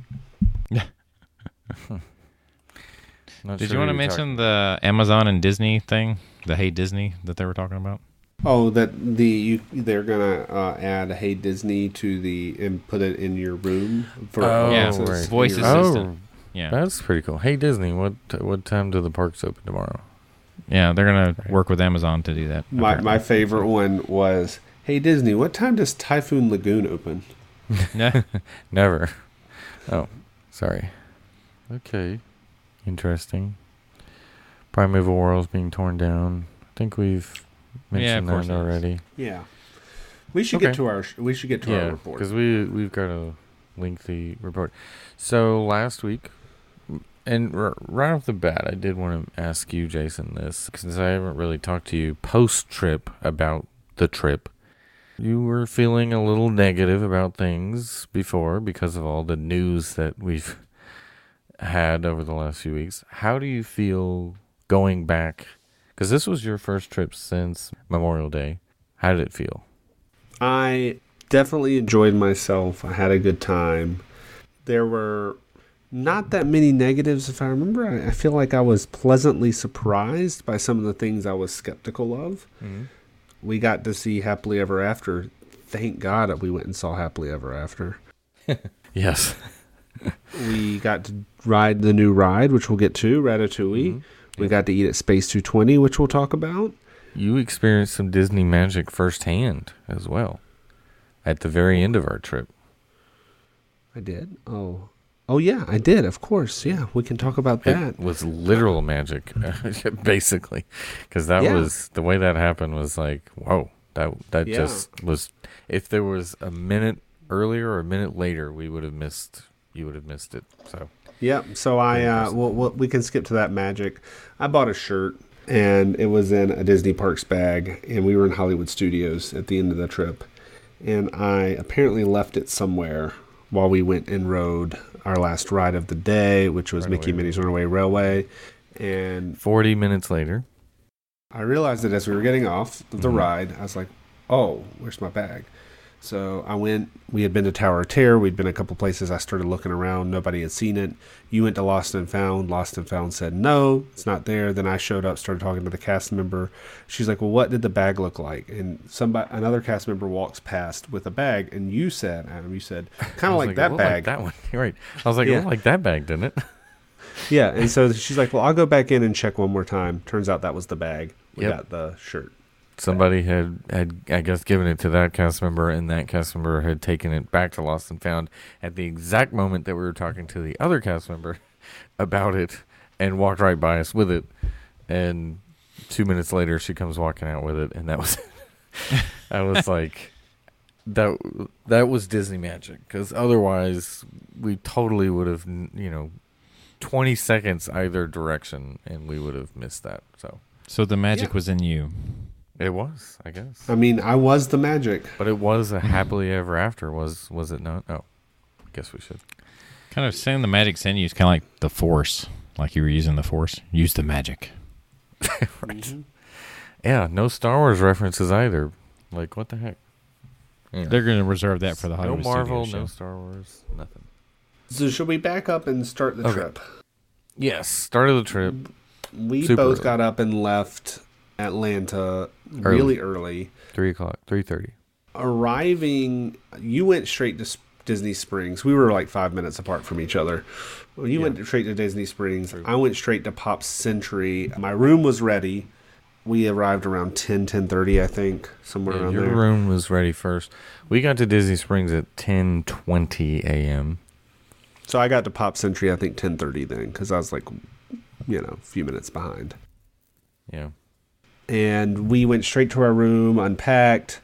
Not Did sure you want to who you're mention the Amazon and Disney thing, the Hey Disney that they were talking about? Oh, that the you, they're gonna uh, add Hey Disney to the and put it in your room for Oh, Yeah, access right. in voice your- assistant. Oh, Yeah, that's pretty cool. Hey, Disney, what what time do the parks open tomorrow? yeah, they're gonna Right. work with Amazon to do that. My apparently. my favorite one was, Hey Disney, what time does Typhoon Lagoon open? Yeah. Never. Oh, sorry. Okay. Interesting. Primeval Worlds being torn down. I think we've Yeah, of mentioned course that it is. already. Yeah, we should Okay. get to our we should get to our Yeah, report. because we we've got a lengthy report. So last week, and r- right off the bat, I did want to ask you, Jason, this since I haven't really talked to you post trip about the trip. You were feeling a little negative about things before because of all the news that we've had over the last few weeks. How do you feel going back? Because this was your first trip since Memorial Day. How did it feel? I definitely enjoyed myself. I had a good time. There were not that many negatives, if I remember. I, I feel like I was pleasantly surprised by some of the things I was skeptical of. Mm-hmm. We got to see Happily Ever After. Thank God that we went and saw Happily Ever After. Yes. We got to ride the new ride, which we'll get to, Ratatouille. Mhm. We got to eat at Space two twenty, which we'll talk about. You experienced some Disney magic firsthand as well at the very end of our trip. I did. Oh, oh yeah, I did. Of course, yeah. We can talk about that. It was literal magic, basically, because that Yeah. was the way that happened. Was like, whoa, that that Yeah. just was. If there was a minute earlier or a minute later, we would have missed. You would have missed it. So Yep. So I, Very uh, impressive. well, well, we can skip to that magic. I bought a shirt, and it was in a Disney Parks bag, and we were in Hollywood Studios at the end of the trip, and I apparently left it somewhere while we went and rode our last ride of the day, which was Runaway Mickey Minnie's Runaway Railway, and forty minutes later, I realized that as we were getting off of the Mhm. ride, I was like, "Oh, where's my bag?" So I went. We had been to Tower of Terror. We'd been a couple places. I started looking around. Nobody had seen it. You went to Lost and Found. Lost and Found said no, it's not there. Then I showed up, started talking to the cast member. She's like, "Well, what did the bag look like?" And somebody, another cast member, walks past with a bag. And you said, Adam, you said, I kind of was like that it looked like bag. that one. You're right. I was like, it Yeah. looked like that bag, didn't it? Yeah. And so she's like, "Well, I'll go back in and check one more time." Turns out that was the bag. We Yep. got the shirt. Somebody had, had, I guess, given it to that cast member, and that cast member had taken it back to Lost and Found at the exact moment that we were talking to the other cast member about it, and walked right by us with it. And two minutes later, she comes walking out with it, and that was, I was like, that that was Disney magic, because otherwise, we totally would have, you know, twenty seconds either direction, and we would have missed that. So So the magic Yeah. was in you. it was, I guess. I mean, I was the magic. But it was a happily ever after, was was it not? Oh, I guess we should. Kind of saying the magic's in you is kind of like the Force, like you were using the Force. Use the magic. Right. Mhm. Yeah, no Star Wars references either. Like, what the heck? Yeah. They're going to reserve that for the no Hollywood Marvel, Studios no show. Star Wars, nothing. So should we back up and start the Okay. trip? Yes, start of the trip. We Super both early. got up and left Atlanta Early. really early. Three o'clock, three thirty. Arriving, you went straight to S- Disney Springs. We were like five minutes apart from each other. Well, you Yeah. went straight to Disney Springs. True. I went straight to Pop Century. My room was ready. We arrived around ten, ten thirty, I think, somewhere Yeah, around your there. room was ready first. We got to Disney Springs at ten twenty a.m. So I got to Pop Century, I think, ten thirty then, because I was like, you know, a few minutes behind. Yeah. And we went straight to our room, unpacked.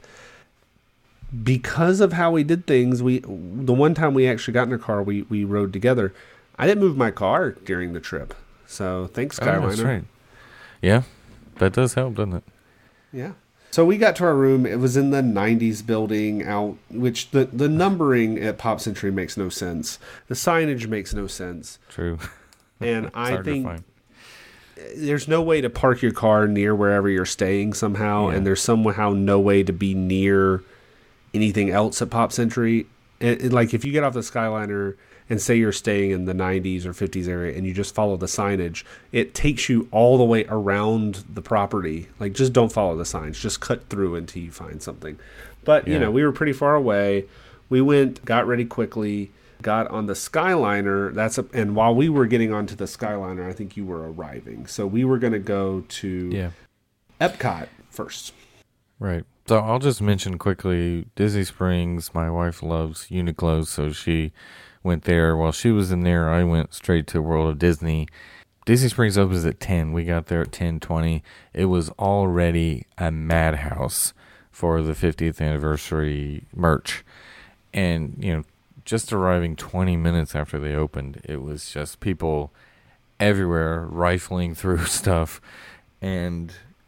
Because of how we did things, we the one time we actually got in a car, we, we rode together. I didn't move my car during the trip. So thanks, Oh, Skyliner. that's right. Yeah, that does help, doesn't it? Yeah. So we got to our room. It was in the nineties building out, which the, the numbering at Pop Century makes no sense. The signage makes no sense. True. And It's I hard to think find. there's no way to park your car near wherever you're staying somehow. Yeah. And there's somehow no way to be near anything else at Pop Century. It, it- like if you get off the Skyliner and say you're staying in the nineties or fifties area and you just follow the signage, it takes you all the way around the property. Like, just don't follow the signs. Just cut through until you find something. But, you Yeah. know, we were pretty far away. We went, got ready quickly, got on the Skyliner. That's a, and while we were getting onto the Skyliner, I think you were arriving. So we were going to go to Yeah. Epcot first. Right. So I'll just mention quickly, Disney Springs, my wife loves Uniqlo, so she went there. While she was in there, I went straight to World of Disney. Disney Springs opens at ten. We got there at ten twenty. It was already a madhouse for the fiftieth anniversary merch. And, you know, just arriving twenty minutes after they opened, it was just people everywhere rifling through stuff. And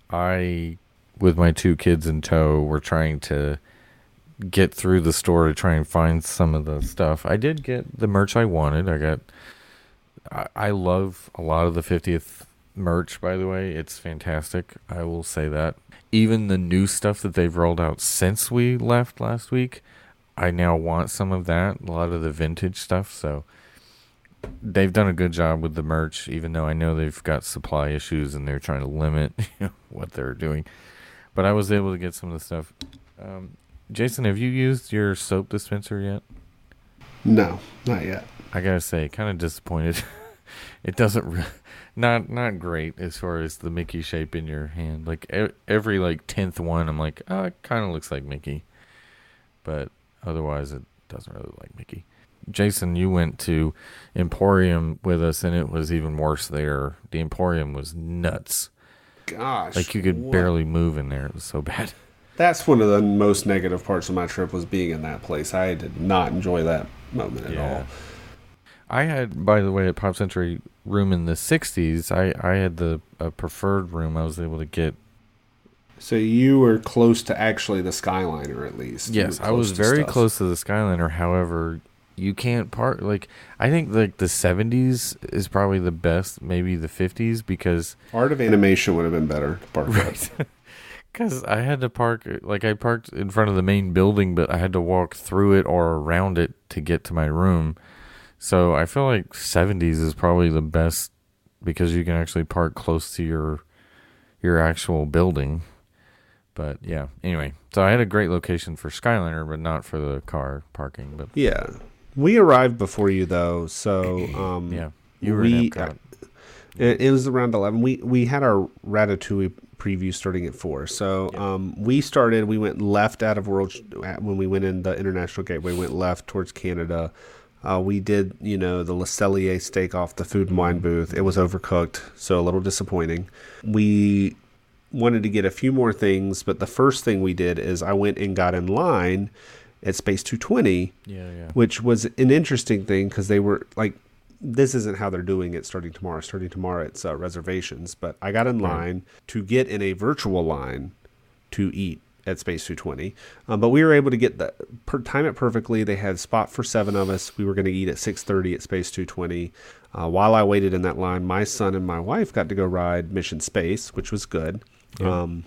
I, with my two kids in tow, were trying to get through the store to try and find some of the stuff. I did get the merch I wanted. I got, I, I love a lot of the fiftieth merch, by the way. It's fantastic. I will say that. Even the new stuff that they've rolled out since we left last week, I now want some of that. A lot of the vintage stuff. So they've done a good job with the merch, even though I know they've got supply issues and they're trying to limit you know, what they're doing. But I was able to get some of the stuff. Um, Jason, have you used your soap dispenser yet? No, not yet. I gotta say, kind of disappointed. It doesn't, re- not not great as far as the Mickey shape in your hand. Like e- every like tenth one, I'm like, oh, it kind of looks like Mickey, but otherwise, it doesn't really look like Mickey. Jason, you went to Emporium with us, and it was even worse there. The Emporium was nuts. Gosh. Like you could what- barely move in there. It was so bad. That's one of the most negative parts of my trip, was being in that place. I did not enjoy that moment at Yeah. all. I had, by the way, at Pop Century room in the sixties. I, I had the a preferred room. I was able to get. So you were close to actually the Skyliner, at least. You Yes, were I was close to very stuff. close to the Skyliner. However, you can't park. Like I think like the seventies is probably the best. Maybe the fifties because Art of Animation would have been better to park at. right. Because I had to park, like I parked in front of the main building, but I had to walk through it or around it to get to my room. So I feel like seventies is probably the best because you can actually park close to your your actual building. But yeah, anyway, so I had a great location for Skyliner, but not for the car parking. But Yeah. We arrived before you, though, so um, yeah, you were we, in Epcot. It, it was around eleven. We we had our Ratatouille preview starting at four. So um, we started. We went left out of World when we went in the International Gateway. Went left towards Canada. Uh, we did, you know, the Le Cellier steak off the Food and Wine booth. It was overcooked, so a little disappointing. We wanted to get a few more things, but the first thing we did is I went and got in line at Space two twenty, Yeah, yeah. which was an interesting thing because they were like, this isn't how they're doing it starting tomorrow. Starting tomorrow, it's uh, reservations. But I got in Right. line to get in a virtual line to eat at Space two twenty. Um, but we were able to get the per, time it perfectly. They had a spot for seven of us. We were going to eat at six thirty at Space two twenty. Uh, while I waited in that line, my son and my wife got to go ride Mission Space, which was good. Yeah. Um,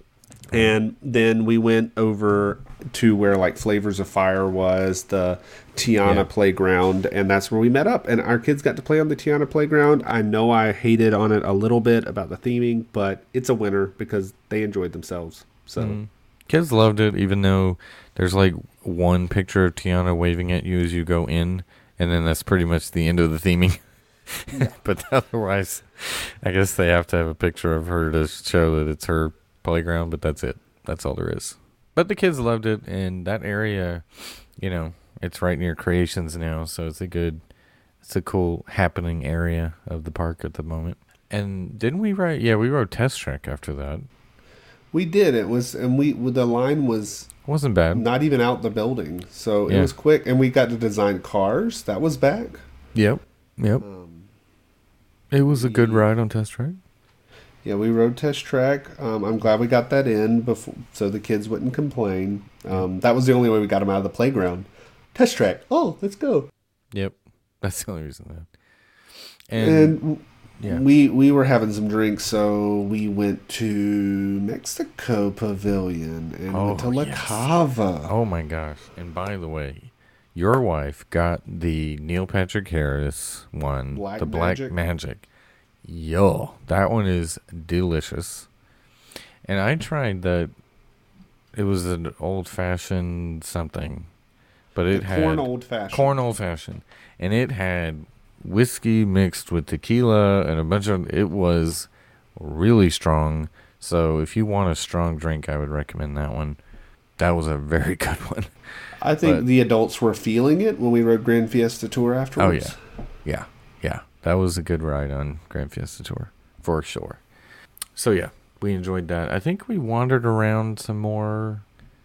and then we went over to where like Flavors of Fire was, the Tiana Yeah. playground, and that's where we met up. And our kids got to play on the Tiana playground. I know I hated on it a little bit about the theming, but it's a winner because they enjoyed themselves. So Mhm. Kids loved it, even though there's like one picture of Tiana waving at you as you go in, and then that's pretty much the end of the theming. But otherwise, I guess they have to have a picture of her to show that it's her playground, but that's it. That's all there is. But the kids loved it, and that area, you know, it's right near Creations now, so it's a good, it's a cool happening area of the park at the moment. And didn't we ride? Yeah, we rode Test Track after that. we did. It was, and we the line was Wasn't bad. not even out the building, so it Yeah. was quick. And we got to design cars. That was back. Yep. Yep. It was a good ride on Test Track. Yeah, we rode Test Track. Um, I'm glad we got that in before, so the kids wouldn't complain. Um, that was the only way we got them out of the playground. Test Track. Oh, let's go. Yep, that's the only reason. That. And, and yeah. we we were having some drinks, so we went to Mexico Pavilion and oh, went to La yes. Cava. Oh my gosh! And by the way, your wife got the Neil Patrick Harris one, Black the Black Magic. Magic. Yo, that one is delicious. And I tried that. It was an old fashioned something, but it the had corn old fashioned. corn old fashioned, and it had whiskey mixed with tequila and a bunch of. It was really strong. So if you want a strong drink, I would recommend that one. That was a very good one. I think but, the adults were feeling it when we rode Grand Fiesta Tour afterwards. Oh yeah, yeah, yeah. That was a good ride on Grand Fiesta Tour, for sure. So, yeah, we enjoyed that. I think we wandered around some more,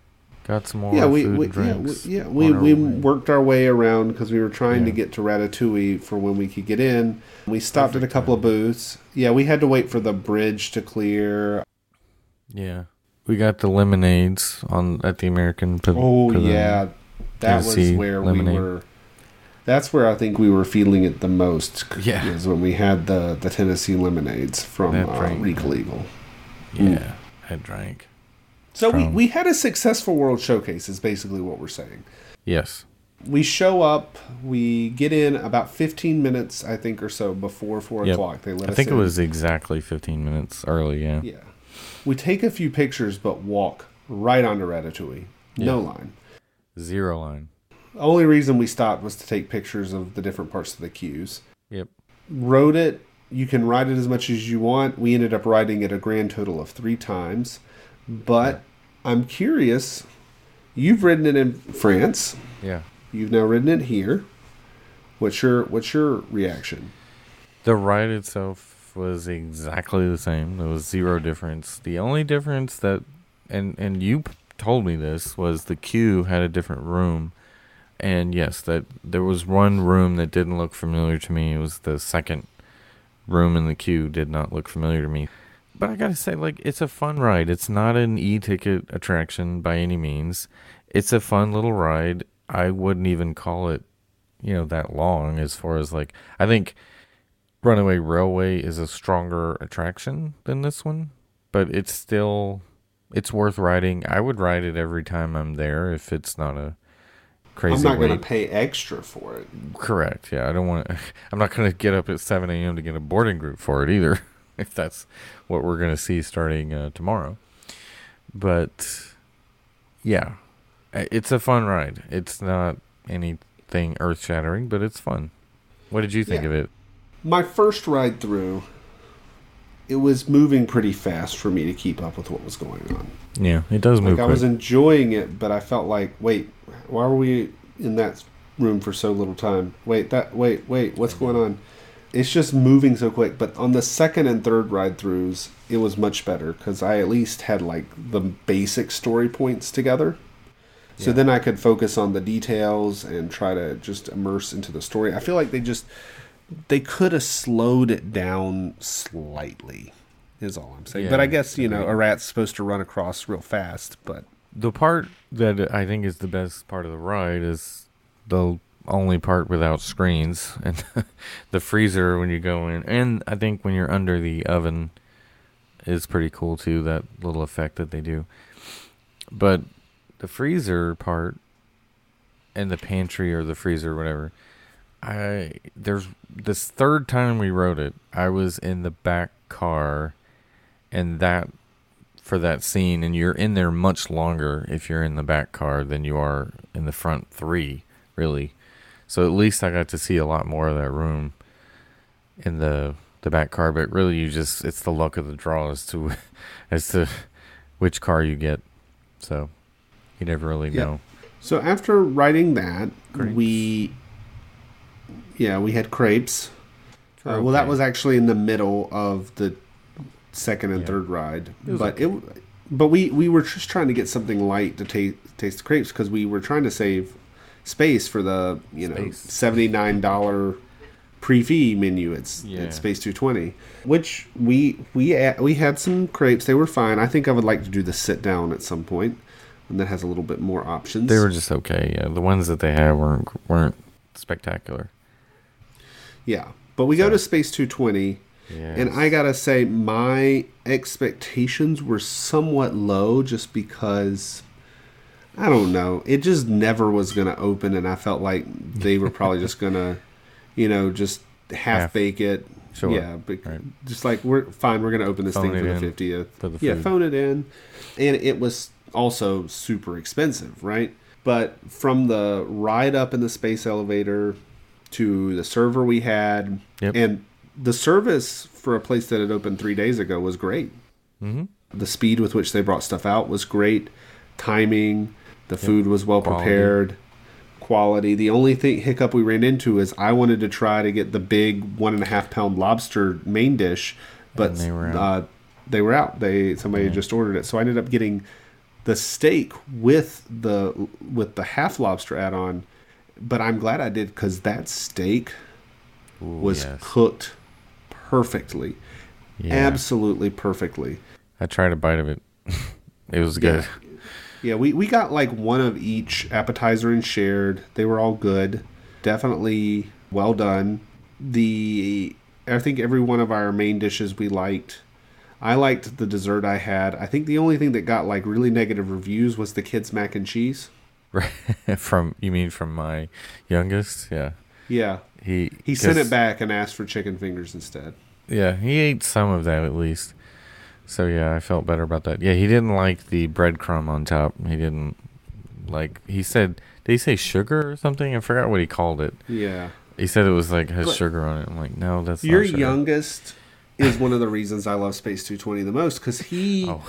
got some more yeah, we, food we, and drinks. Yeah, we, yeah, we, we worked our way around because we were trying Yeah. to get to Ratatouille for when we could get in. We stopped Perfect at a couple time. of booths. Yeah, we had to wait for the bridge to clear. Yeah. We got the lemonades on at the American Pav- Oh, Pavilion. yeah. That Tennessee was where lemonade. we were. That's where I think we were feeling it the most. Yeah. Is when we had the, the Tennessee lemonades from That uh, drank. Regal Eagle. Yeah, I drank. So we, From- we had a successful World Showcase is basically what we're saying. Yes. We show up, we get in about fifteen minutes, I think, or so before four Yep. o'clock. They let I us think it in. was exactly fifteen minutes early, yeah. Yeah. We take a few pictures, but walk right onto Ratatouille. No Yeah. line. Zero line. The only reason we stopped was to take pictures of the different parts of the queues. Yep. Rode it. You can ride it as much as you want. We ended up riding it a grand total of three times. But I'm curious. You've ridden it in France. Yeah. You've now ridden it here. What's your What's your reaction? The ride itself was exactly the same. There was zero difference. The only difference that, and and you p- told me this, was the queue had a different room. And yes, that there was one room that didn't look familiar to me. It was the second room in the queue did not look familiar to me. But I gotta say, like, it's a fun ride. It's not an e-ticket attraction by any means. It's a fun little ride. I wouldn't even call it, you know, that long as far as, like, I think Runaway Railway is a stronger attraction than this one. But it's still, it's worth riding. I would ride it every time I'm there if it's not a crazy I'm not going wait. to pay extra for it. Correct. Yeah, I don't want to. I'm not going to get up at seven a.m. to get a boarding group for it either, if that's what we're going to see starting uh, tomorrow. But yeah, I- it's a fun ride. It's not anything earth shattering, but it's fun. What did you think Yeah. of it? My first ride through, it was moving pretty fast for me to keep up with what was going on. Yeah, it does move. Like, I quick. was enjoying it, but I felt like, wait, why were we in that room for so little time? Wait, that, wait, wait, what's going on? It's just moving so quick. But on the second and third ride throughs, it was much better because I at least had like the basic story points together. So Yeah. then I could focus on the details and try to just immerse into the story. I feel like they just, they could have slowed it down slightly, is all I'm saying. Yeah, but I guess, you know, agreed. a rat's supposed to run across real fast, but The part that I think is the best part of the ride is the only part without screens and the freezer when you go in. And I think when you're under the oven is pretty cool too, that little effect that they do. But the freezer part and the pantry or the freezer or whatever, I there's this third time we rode it, I was in the back car and that for that scene, and you're in there much longer if you're in the back car than you are in the front three, really. So at least I got to see a lot more of that room in the the back car. But really, you just it's the luck of the draw as to as to which car you get. So you never really Yep. know. So after writing that, Crepes. we, yeah, we had crepes. Uh, Okay. well, that was actually in the middle of the second and Yeah. third ride, It was but it, but we we were just trying to get something light to taste taste the crepes because we were trying to save space for the you know Space. seventy nine dollar pre-fee menu at, Yeah. at Space two twenty, which we we we had some crepes. They were fine. I think I would like to do the sit down at some point, and that has a little bit more options. They were just okay. Yeah, the ones that they had weren't weren't spectacular. Yeah, but we So- go to Space two twenty, Yes. and I gotta say my expectations were somewhat low, just because I don't know. It just never was gonna open, and I felt like they were probably just gonna, you know, just half, Half- bake it. Sure, Yeah, but right. just like we're fine. We're gonna open this Phone thing it for the in fiftieth. for the Yeah, food. phone it in, and it was also super expensive, right? But from the ride up in the space elevator to the server we had, Yep. and the service for a place that had opened three days ago was great. Mm-hmm. The speed with which they brought stuff out was great. Timing, the food was well Quality. prepared. Quality. The only thing hiccup we ran into is I wanted to try to get the big one and a half pound lobster main dish, but And they were out. Uh, they were out. They somebody had just ordered it, so I ended up getting the steak with the with the half lobster add on. But I'm glad I did, because that steak Ooh, was yes. cooked perfectly, Yeah. absolutely perfectly. I tried a bite of it. It was good. Yeah, we, we got like one of each appetizer and shared. They were all good. Definitely well done. The I think every one of our main dishes we liked. I liked the dessert I had. I think the only thing that got like really negative reviews was the kids' mac and cheese. Right. From you mean from my youngest? Yeah. Yeah. He He sent 'cause- it back and asked for chicken fingers instead. Yeah, he ate some of that at least. So yeah, I felt better about that. Yeah, he didn't like the breadcrumb on top. He didn't like. He said, "Did he say sugar or something?" I forgot what he called it. Yeah. He said it was like has But sugar on it. I'm like, no, that's Your not sugar. youngest is one of the reasons I love Space two twenty the most, because he Oh.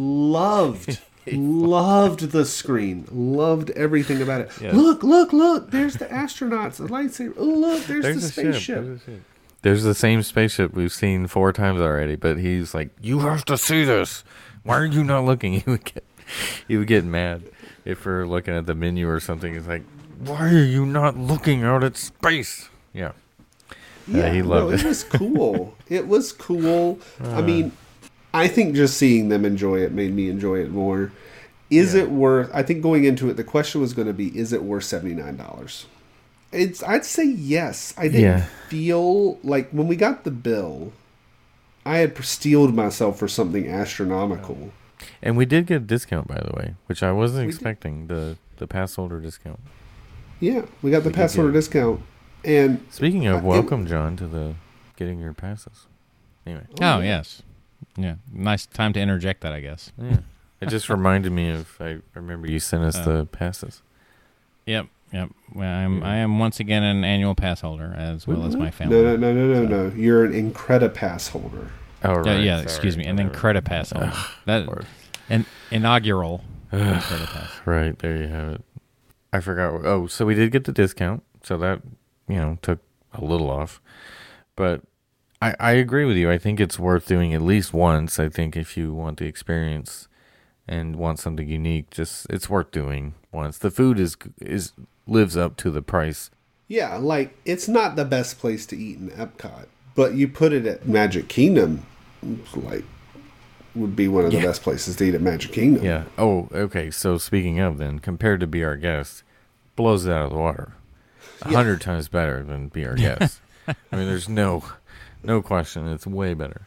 loved loved the screen, loved everything about it. Yeah. Look, look, look! There's the astronauts, the lightsaber. Oh, look! There's, There's the a ship. spaceship. There's a ship. There's the same spaceship we've seen four times already, but he's like, "You have to see this. Why are you not looking?" He would get, he would get mad if we're looking at the menu or something. He's like, "Why are you not looking out at space?" Yeah, Yeah, he loved no, it. it was cool. It was cool. I mean, I think just seeing them enjoy it made me enjoy it more. Is Yeah. it worth? I think going into it, the question was going to be: is it worth seventy nine dollars? It's. I'd say yes. I didn't Yeah. feel like when we got the bill, I had steeled myself for something astronomical. And we did get a discount, by the way, which I wasn't We did. expecting the the pass holder discount. Yeah, we got the We did pass holder get it. discount, and Speaking of, Uh, it- welcome, John, to the getting your passes. Anyway, Oh, yes. Yeah. Nice time to interject that, I guess. yeah, it just reminded me of. I remember you sent us Uh, the passes. Yep. Yep. Well, I'm Yeah. I am once again an annual pass holder, as well as my family. no, no, no, no, no, So- no. You're an Incredipass holder. Oh, Uh, right. yeah, sorry, excuse me, an whatever. Incredipass holder. That Or- an inaugural Incredipass. Right, there you have it. I forgot. what- Oh, so we did get the discount, so that, you know, took a little off. But I, I agree with you. I think it's worth doing at least once. I think if you want the experience and want something unique, just it's worth doing once. The food is is lives up to the price. Yeah, like it's not the best place to eat in Epcot, but you put it at Magic Kingdom, like would be one of the Yeah. best places to eat at Magic Kingdom. Yeah. Oh, okay. So speaking of then, compared to Be Our Guest, blows it out of the water. A hundred times better than Be Our Guest. I mean, there's no no question. It's way better.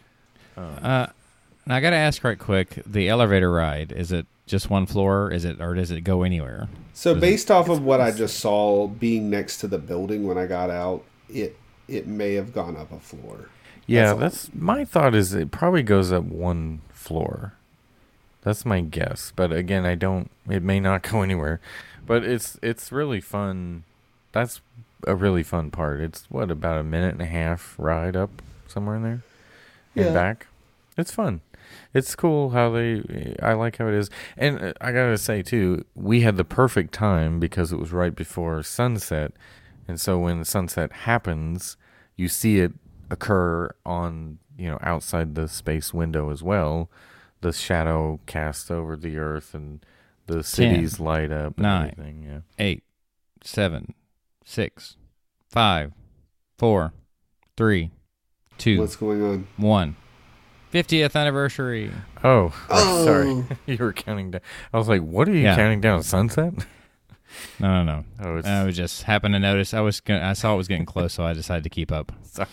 Uh, and I got to ask right quick: the elevator ride, is it just one floor? Is it, or does it go anywhere? So Does based off of what I just saw, being next to the building when I got out, it it may have gone up a floor. Yeah, all. that's my thought. Is it probably goes up one floor. That's my guess. But again, I don't. It may not go anywhere. But it's it's really fun. That's a really fun part. It's what about a minute and a half ride up somewhere in there Yeah. and back. It's fun. It's cool how they. I like how it is, and uh, I gotta say too, we had the perfect time because it was right before sunset, and so when the sunset happens, you see it occur on you know outside the space window as well. The shadow cast over the earth and the cities light up. And nine. everything, yeah. Eight, seven, six, five, four, three, two, What's going on? one. fiftieth anniversary. Oh, Oh. sorry. You were counting down. I was like, what are you Yeah. counting down? Sunset? No, no, no. Oh, it's I was just happened to notice. I was gonna, I saw it was getting close, so I decided to keep up. sorry.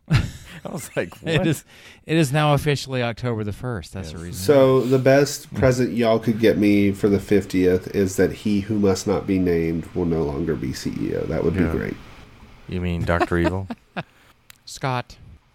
I was like, what? It is. It is now officially October the first. That's the Yes. reason. So the best present y'all could get me for the fiftieth is that he who must not be named will no longer be C E O. That would Yeah. be great. You mean Doctor Evil? Scott.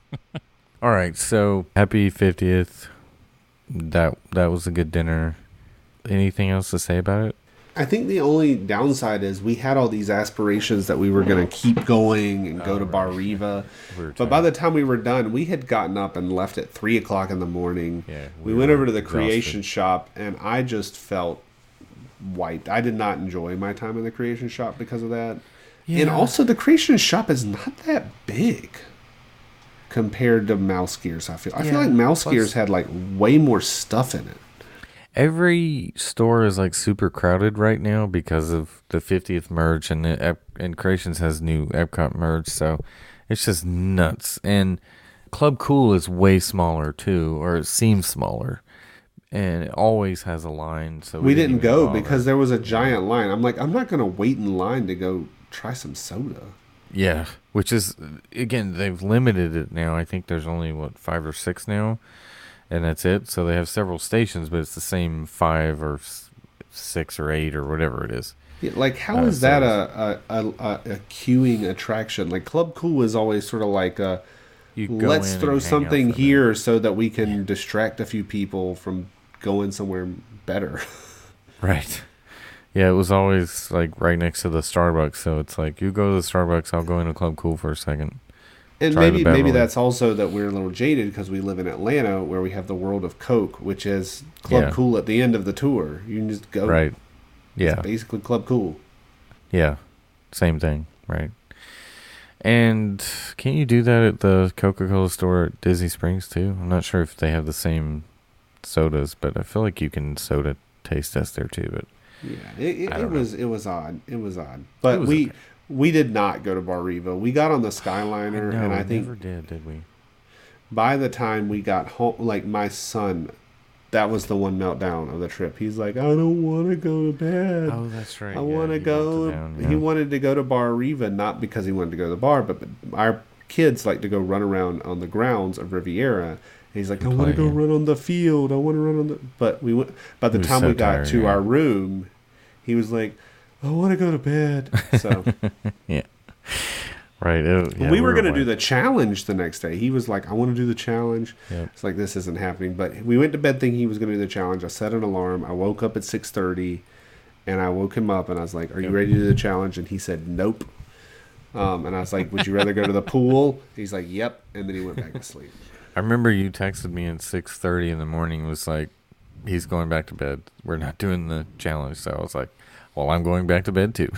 All right, so happy fiftieth. That that was a good dinner. Anything else to say about it? I think the only downside is we had all these aspirations that we were going to keep going and go Oh, to right. Bar Riva. We were But by tired. the time we were done, we had gotten up and left at three o'clock in the morning. Yeah, we, we went were over to the exhausted. creation shop, and I just felt wiped. I did not enjoy my time in the creation shop because of that. And Yeah. also, the creation shop is not that big compared to Mouse Gears. I feel. I feel Yeah, like Mouse plus- Gears had like way more stuff in it. Every store is like super crowded right now because of the fiftieth merge, and the Ep- and Creations has new Epcot merge, so it's just nuts. And Club Cool is way smaller too, or it seems smaller, and it always has a line. So We didn't even go bother. because there was a giant line. I'm like, I'm not going to wait in line to go try some soda. Yeah, which is again they've limited it now. I think there's only what five or six now, and that's it. So they have several stations, but it's the same five or s- six or eight or whatever it is. Yeah, like, how Uh, is so that a, a, a, a, a queuing attraction? Like, Club Cool is always sort of like, a, You go let's in throw and hang out something for a minute. here so that we can distract a few people from going somewhere better. Right. Yeah, it was always like right next to the Starbucks, so it's like you go to the Starbucks, I'll go into Club Cool for a second. And Try the maybe maybe Beverly. that's also that we're a little jaded because we live in Atlanta where we have the World of Coke, which is Club Yeah. Cool at the end of the tour. You can just go. Right. Yeah. It's basically Club Cool. Yeah. Same thing, right? And can you do that at the Coca-Cola store at Disney Springs too? I'm not sure if they have the same sodas, but I feel like you can soda taste test there too, but Yeah, it, it, I it don't know. was it was odd. It was odd, but was we okay. we did not go to Bar Riva. We got on the Skyliner, no, and I we think never did, did we? by the time we got home, like my son, that was the one meltdown of the trip. He's like, I don't want to go to bed. Oh, that's right. I yeah, want to you go. melted down, yeah. He wanted to go to Bar Riva, not because he wanted to go to the bar, but, but our kids like to go run around on the grounds of Riviera. And he's like, I And want to play, go yeah. run on the field. I want to run on the. But we went. By the He was time so we got tired, to yeah. our room, he was like, I want to go to bed. So Yeah. Right. it- yeah, we were going to do awake. the challenge the next day. He was like, I want to do the challenge. Yep. It's like, this isn't happening. But we went to bed thinking he was going to do the challenge. I set an alarm. I woke up at six thirty, and I woke him up, and I was like, are you Yep. ready to do the challenge? And he said, nope. Um, and I was like, would you rather go to the pool? He's like, yep. And then he went back to sleep. I remember you texted me at six thirty in the morning. Was like, he's going back to bed. We're not doing the challenge. So I was like, well, I'm going back to bed too.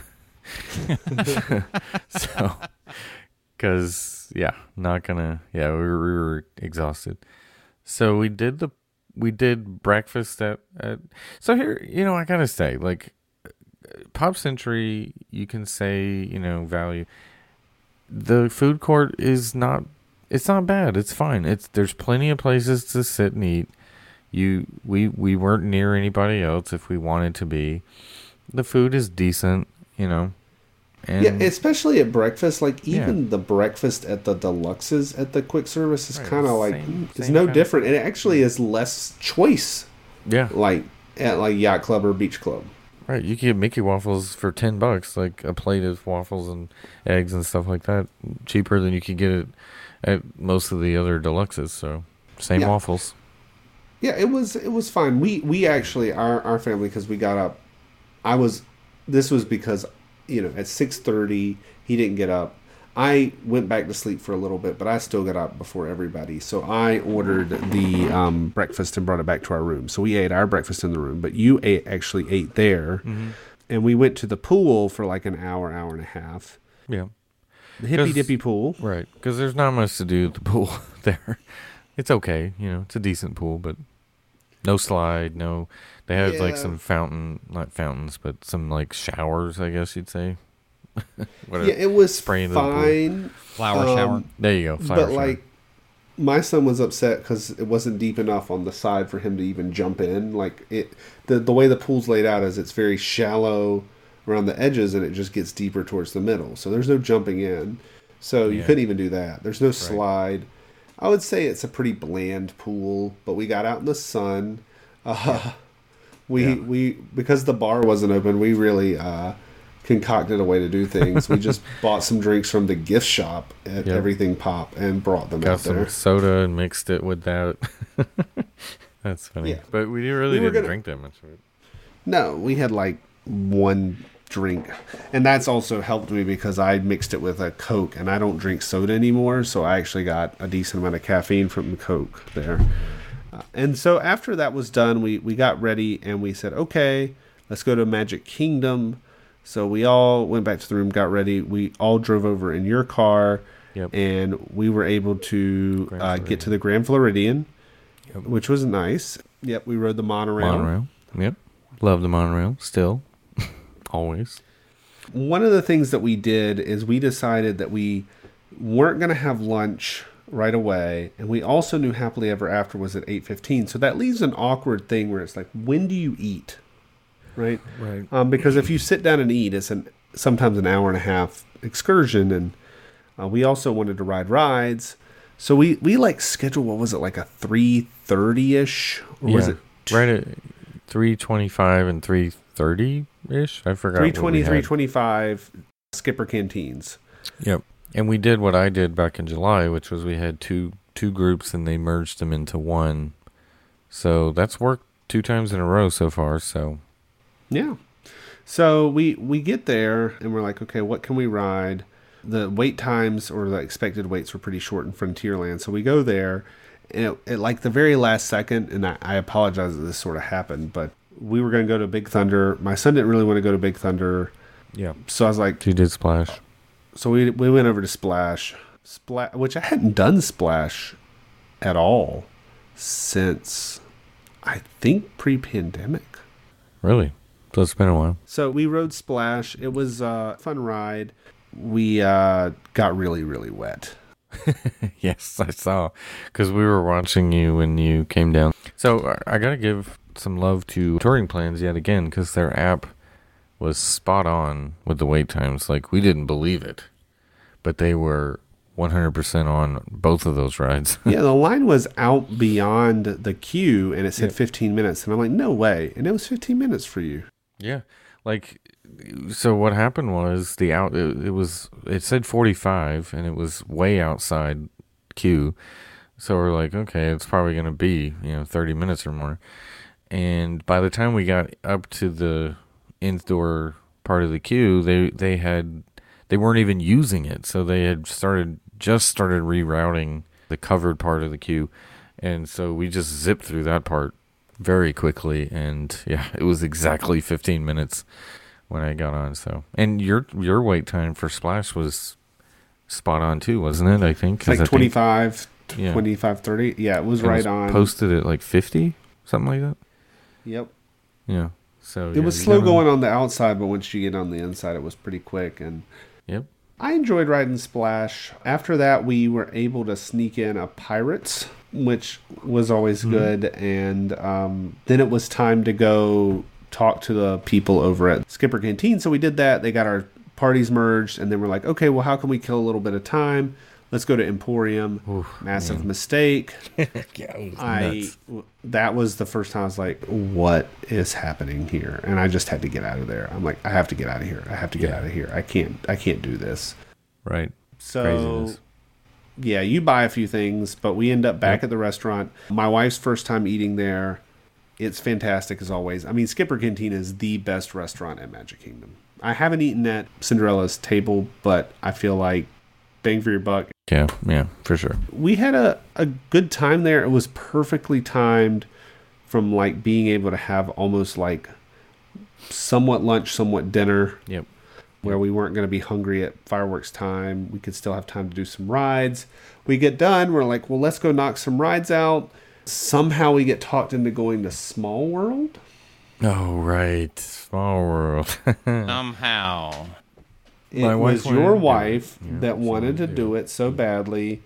So, because yeah, not gonna. Yeah, we were, we were exhausted. So we did the we did breakfast at, at. So here, you know, I gotta say, like, Pop Century, you can say, you know, value. The food court is not. It's not bad. It's fine. It's there's plenty of places to sit and eat. You we we weren't near anybody else if we wanted to be. The food is decent, you know. And Yeah, especially at breakfast. Like, even Yeah. the breakfast at the deluxes at the quick service is Right, kind of like, same- it's same no kind of- different. It actually is less choice, yeah, like at like Yacht Club or Beach Club. right. You can get Mickey waffles for ten bucks, like a plate of waffles and eggs and stuff like that, cheaper than you could get it at most of the other deluxes. So same Yeah. waffles. Yeah, it was it was fine. We we actually our our family, because we got up. I was this was because, you know, at six thirty he didn't get up. I went back to sleep for a little bit, but I still got up before everybody. So I ordered the um, breakfast and brought it back to our room. So we ate our breakfast in the room, but you ate actually ate there, Mm-hmm. and we went to the pool for like an hour, hour and a half. Yeah, The hippy 'Cause- dippy pool. right. Because there's not much to do at the pool there. It's okay, you know. It's a decent pool, but no slide, no. They had like Yeah. some fountain, not fountains, but some like showers, I guess you'd say. Yeah, it was Spraying into the pool. fine. Flower Um, shower. There you go. Flower But shower. like, my son was upset because it wasn't deep enough on the side for him to even jump in. Like it, the the way the pool's laid out is it's very shallow around the edges, and it just gets deeper towards the middle. So there's no jumping in. So you Yeah. couldn't even do that. There's no slide. I would say it's a pretty bland pool, but we got out in the sun. Uh, we Yeah. we because the bar wasn't open, we really uh, concocted a way to do things. We just bought some drinks from the gift shop at Yep. Everything Pop and brought them Got out some there. soda and mixed it with that. That's funny. Yeah. But we really We were didn't gonna- drink that much of it. No, we had like one drink, and that's also helped me because I mixed it with a Coke, and I don't drink soda anymore, so I actually got a decent amount of caffeine from the Coke there. Uh, and so after that was done, we we got ready and we said, okay, let's go to Magic Kingdom. So we all went back to the room, got ready. We all drove over in your car, Yep. and we were able to Grand uh, get to the Grand Floridian, Yep. which was nice. Yep, we rode the monorail. Monorail. Yep. Love the monorail still. Always. One of the things that we did is we decided that we weren't going to have lunch right away, and we also knew Happily Ever After was at eight fifteen. So that leaves an awkward thing where it's like, when do you eat? Right? Right. Um, because if you sit down and eat, it's an sometimes an hour and a half excursion, and uh, we also wanted to ride rides. So we, we like scheduled, what was it, like a three thirty-ish? Or was Yeah. it Right at three twenty-five and three thirty-ish? I forgot. three what twenty, we had. three twenty-five Skipper Canteens? Yep. And we did what I did back in July, which was we had two two groups and they merged them into one. So that's worked two times in a row so far. So Yeah. So we we get there and we're like, okay, what can we ride? The wait times or the expected waits were pretty short in Frontierland. So we go there, and it, at like the very last second, and I, I apologize that this sort of happened, but we were going to go to Big Thunder. My son didn't really want to go to Big Thunder. yeah, So I was like, she did Splash. so we we went over to Splash, Splash, which I hadn't done Splash at all since I think pre-pandemic. Really? So it's been a while. So we rode Splash. It was a fun ride. We uh, got really, really wet. Yes, I saw, because we were watching you when you came down. So I- I gotta give some love to Touring Plans yet again, because their app was spot on with the wait times. Like, we didn't believe it, but they were one hundred percent on both of those rides. Yeah, the line was out beyond the queue, and it said Yep. fifteen minutes. And I'm like, no way. And it was fifteen minutes for you. Yeah, like, so what happened was the out it, it was it said forty-five and it was way outside queue, so we're like, okay, it's probably gonna be, you know, thirty minutes or more. And by the time we got up to the indoor part of the queue, they they had they weren't even using it, so they had started just started rerouting the covered part of the queue, and so we just zipped through that part very quickly, and yeah, it was exactly fifteen minutes when I got on. So, and your your wait time for Splash was spot on too, wasn't it? I think It's like 'Cause I think- twenty-five, yeah. twenty-five, thirty. Yeah, it was it right was on. Posted at like fifty, something like that. Yep. Yeah. So It was slow going on the outside, but once you get on the inside, it was pretty quick. And Yep. I enjoyed riding Splash. After that, we were able to sneak in a Pirates, which was always Mm-hmm. good. And um, then it was time to go talk to the people over at Skipper Canteen. So we did that. They got our parties merged. And then we're like, okay, well, how can we kill a little bit of time? Let's go to Emporium. Oof, Massive mistake. yeah, it was I nuts. that was the first time I was like, what is happening here? And I just had to get out of there. I'm like, I have to get out of here. I have to get Yeah. out of here. I can't I can't do this. Right. So Craziness. yeah, you buy a few things, but we end up back Yep. at the restaurant. My wife's first time eating there. It's fantastic as always. I mean, Skipper Canteen is the best restaurant at Magic Kingdom. I haven't eaten at Cinderella's table, but I feel like bang for your buck. Yeah, yeah, for sure. We had a, a good time there. It was perfectly timed from like being able to have almost like somewhat lunch, somewhat dinner, Yep. where we weren't going to be hungry at fireworks time. We could still have time to do some rides. We get done. We're like, well, let's go knock some rides out. Somehow we get talked into going to Small World. Oh, right. Small world. Somehow. It My wife was wanted your to do it. wife Yeah, that she wanted to do it so badly.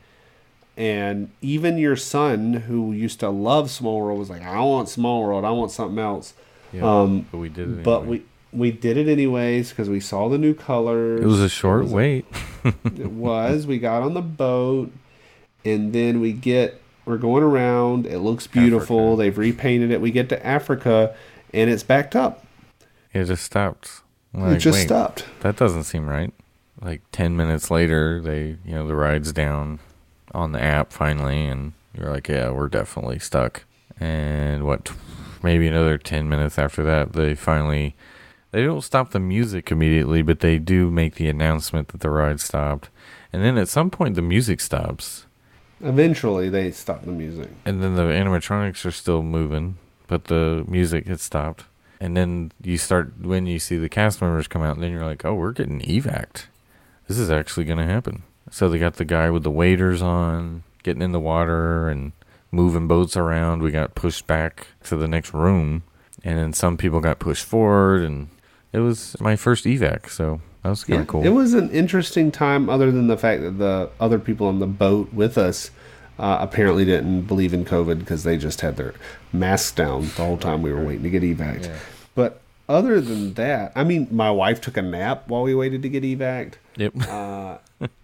And even your son, who used to love Small World, was like, I don't want Small World. I want something else. Yeah, Um, but we did it but anyway. we, we did it anyways because we saw the new colors. It was a short It was a- wait. It was. We got on the boat, and then we get, we're going around. It looks beautiful. Africa. They've repainted it. We get to Africa, and it's backed up. It just stopped. it just wait, stopped. That doesn't seem right. Like ten minutes later, they, you know, the ride's down on the app finally, and you're like, yeah, we're definitely stuck. And what, maybe another ten minutes after that, they finally, they don't stop the music immediately, but they do make the announcement that the ride stopped. And then at some point, the music stops. Eventually, they stopped the music. And then the animatronics are still moving, but the music had stopped. And then you start, when you see the cast members come out, and then you're like, oh, we're getting evac'd. This is actually going to happen. So they got the guy with the waders on, getting in the water and moving boats around. We got pushed back to the next room. And then some people got pushed forward. And it was my first evac, so that was kind of Yeah, cool. it was an interesting time, other than the fact that the other people on the boat with us uh, apparently didn't believe in COVID because they just had their masks down the whole time we were waiting to get evac'd. Yeah. But other than that, I mean, my wife took a nap while we waited to get evac'd. Yep. Uh,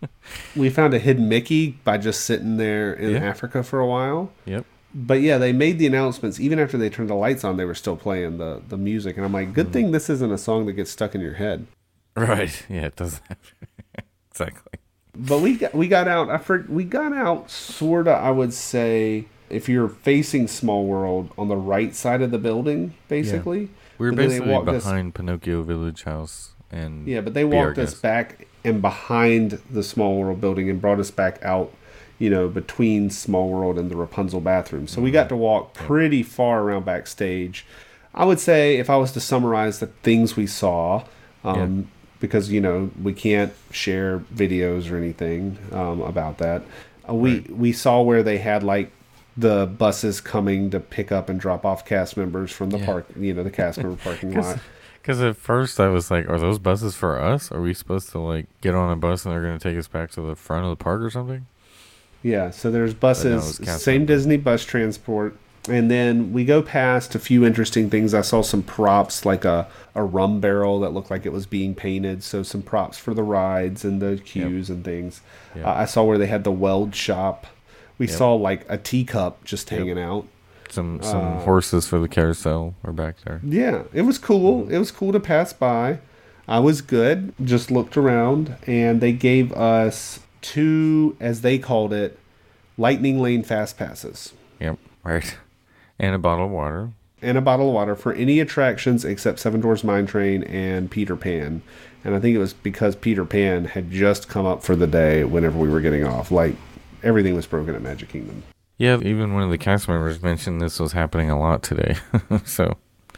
we found a hidden Mickey by just sitting there in Yeah. Africa for a while. Yep. But yeah, they made the announcements. Even after they turned the lights on, they were still playing the, the music. And I'm like, good thing this isn't a song that gets stuck in your head. Right. Yeah, it doesn't have exactly. But we got, we got out. I for, we got out sorta. I would say if you're facing Small World on the right side of the building, basically. We were But then they basically walked us- behind Pinocchio Village House. And Yeah, but they Be Our walked us Guest. back and behind the Small World building and brought us back out, you know, between Small World and the Rapunzel bathroom. So we got to walk pretty far around backstage. I would say if I was to summarize the things we saw, um, because, you know, we can't share videos or anything um, about that. Uh, we, Right. we saw where they had, like, the buses coming to pick up and drop off cast members from the Yeah. park, you know, the cast member parking lot. Because at first I was like, are those buses for us? Are we supposed to like get on a bus and they're going to take us back to the front of the park or something? Yeah, so there's But no, it buses, was cast same members. Disney bus transport. And then we go past a few interesting things. I saw some props, like a, a rum barrel that looked like it was being painted. So some props for the rides and the queues and things. Yep. Uh, I saw where they had the weld shop. We Yep. saw like a teacup just Yep. hanging out. Some some Uh, horses for the carousel are back there. Yeah, it was cool. It was cool to pass by. I was good. Just looked around, and they gave us two, as they called it, lightning lane fast passes Yep, right. And a bottle of water. and a bottle of water for any attractions except Seven Dwarfs Mine Train and Peter Pan. And I think it was because Peter Pan had just come up for the day whenever we were getting off. Like, everything was broken at Magic Kingdom. Yeah, even one of the cast members mentioned this was happening a lot today. So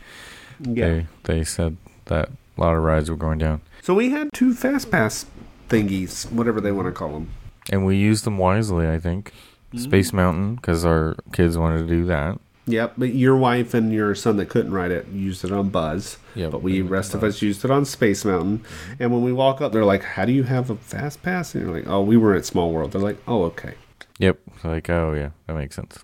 Yeah. they they said that a lot of rides were going down. So we had two fast pass thingies, whatever they want to call them. And we used them wisely, I think. Space Mountain, because our kids wanted to do that. Yep, but your wife and your son that couldn't ride it used it on Buzz. Yeah, but we we, went to rest of Buzz. us used it on Space Mountain. And when we walk up, they're like, "How do you have a fast pass?" And you're like, "Oh, we were at Small World." They're like, "Oh, okay." Yep. Like, oh, yeah, that makes sense.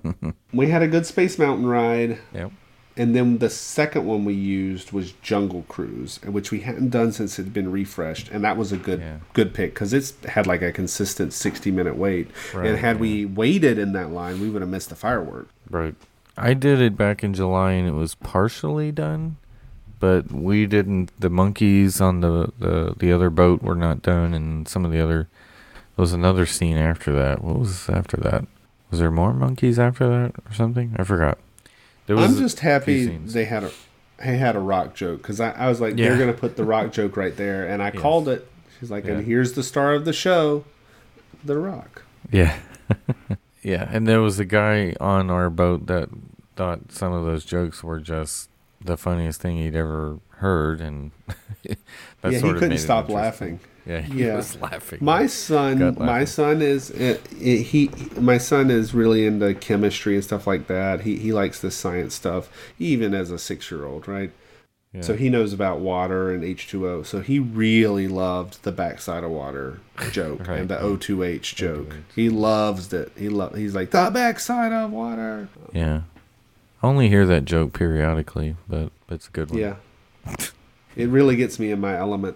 We had a good Space Mountain ride, Yep. and then the second one we used was Jungle Cruise, which we hadn't done since it had been refreshed, and that was a good Yeah. good pick because it's had like a consistent sixty minute wait. Right, and had yeah. we waited in that line, we would have missed the firework. Right. I did it back in July, and it was partially done, but we didn't. The monkeys on the, the, the other boat were not done, and some of the other. There was another scene after that. What was after that? Was there more monkeys after that or something? I forgot. There was I'm a just few happy scenes. they had a they had a rock joke because I, I was like, Yeah. they're gonna put the rock joke right there, and I Yes. called it. She's like, Yeah. and here's the star of the show, the Rock. Yeah. Yeah, and there was a guy on our boat that thought some of those jokes were just the funniest thing he'd ever heard, and that yeah, he sort of couldn't made it stop interesting. laughing. Yeah, he Yeah. was laughing. My son, Gut my laughing. son is uh, he. My son is really into chemistry and stuff like that. He he likes the science stuff, even as a six year old, right? Yeah. So he knows about water and H two O. So he really loved the backside of water joke Right. and the O two H joke. O two H. He loves it. He lo- He's like, the backside of water. Yeah. I only hear that joke periodically, but it's a good one. Yeah. It really gets me in my element.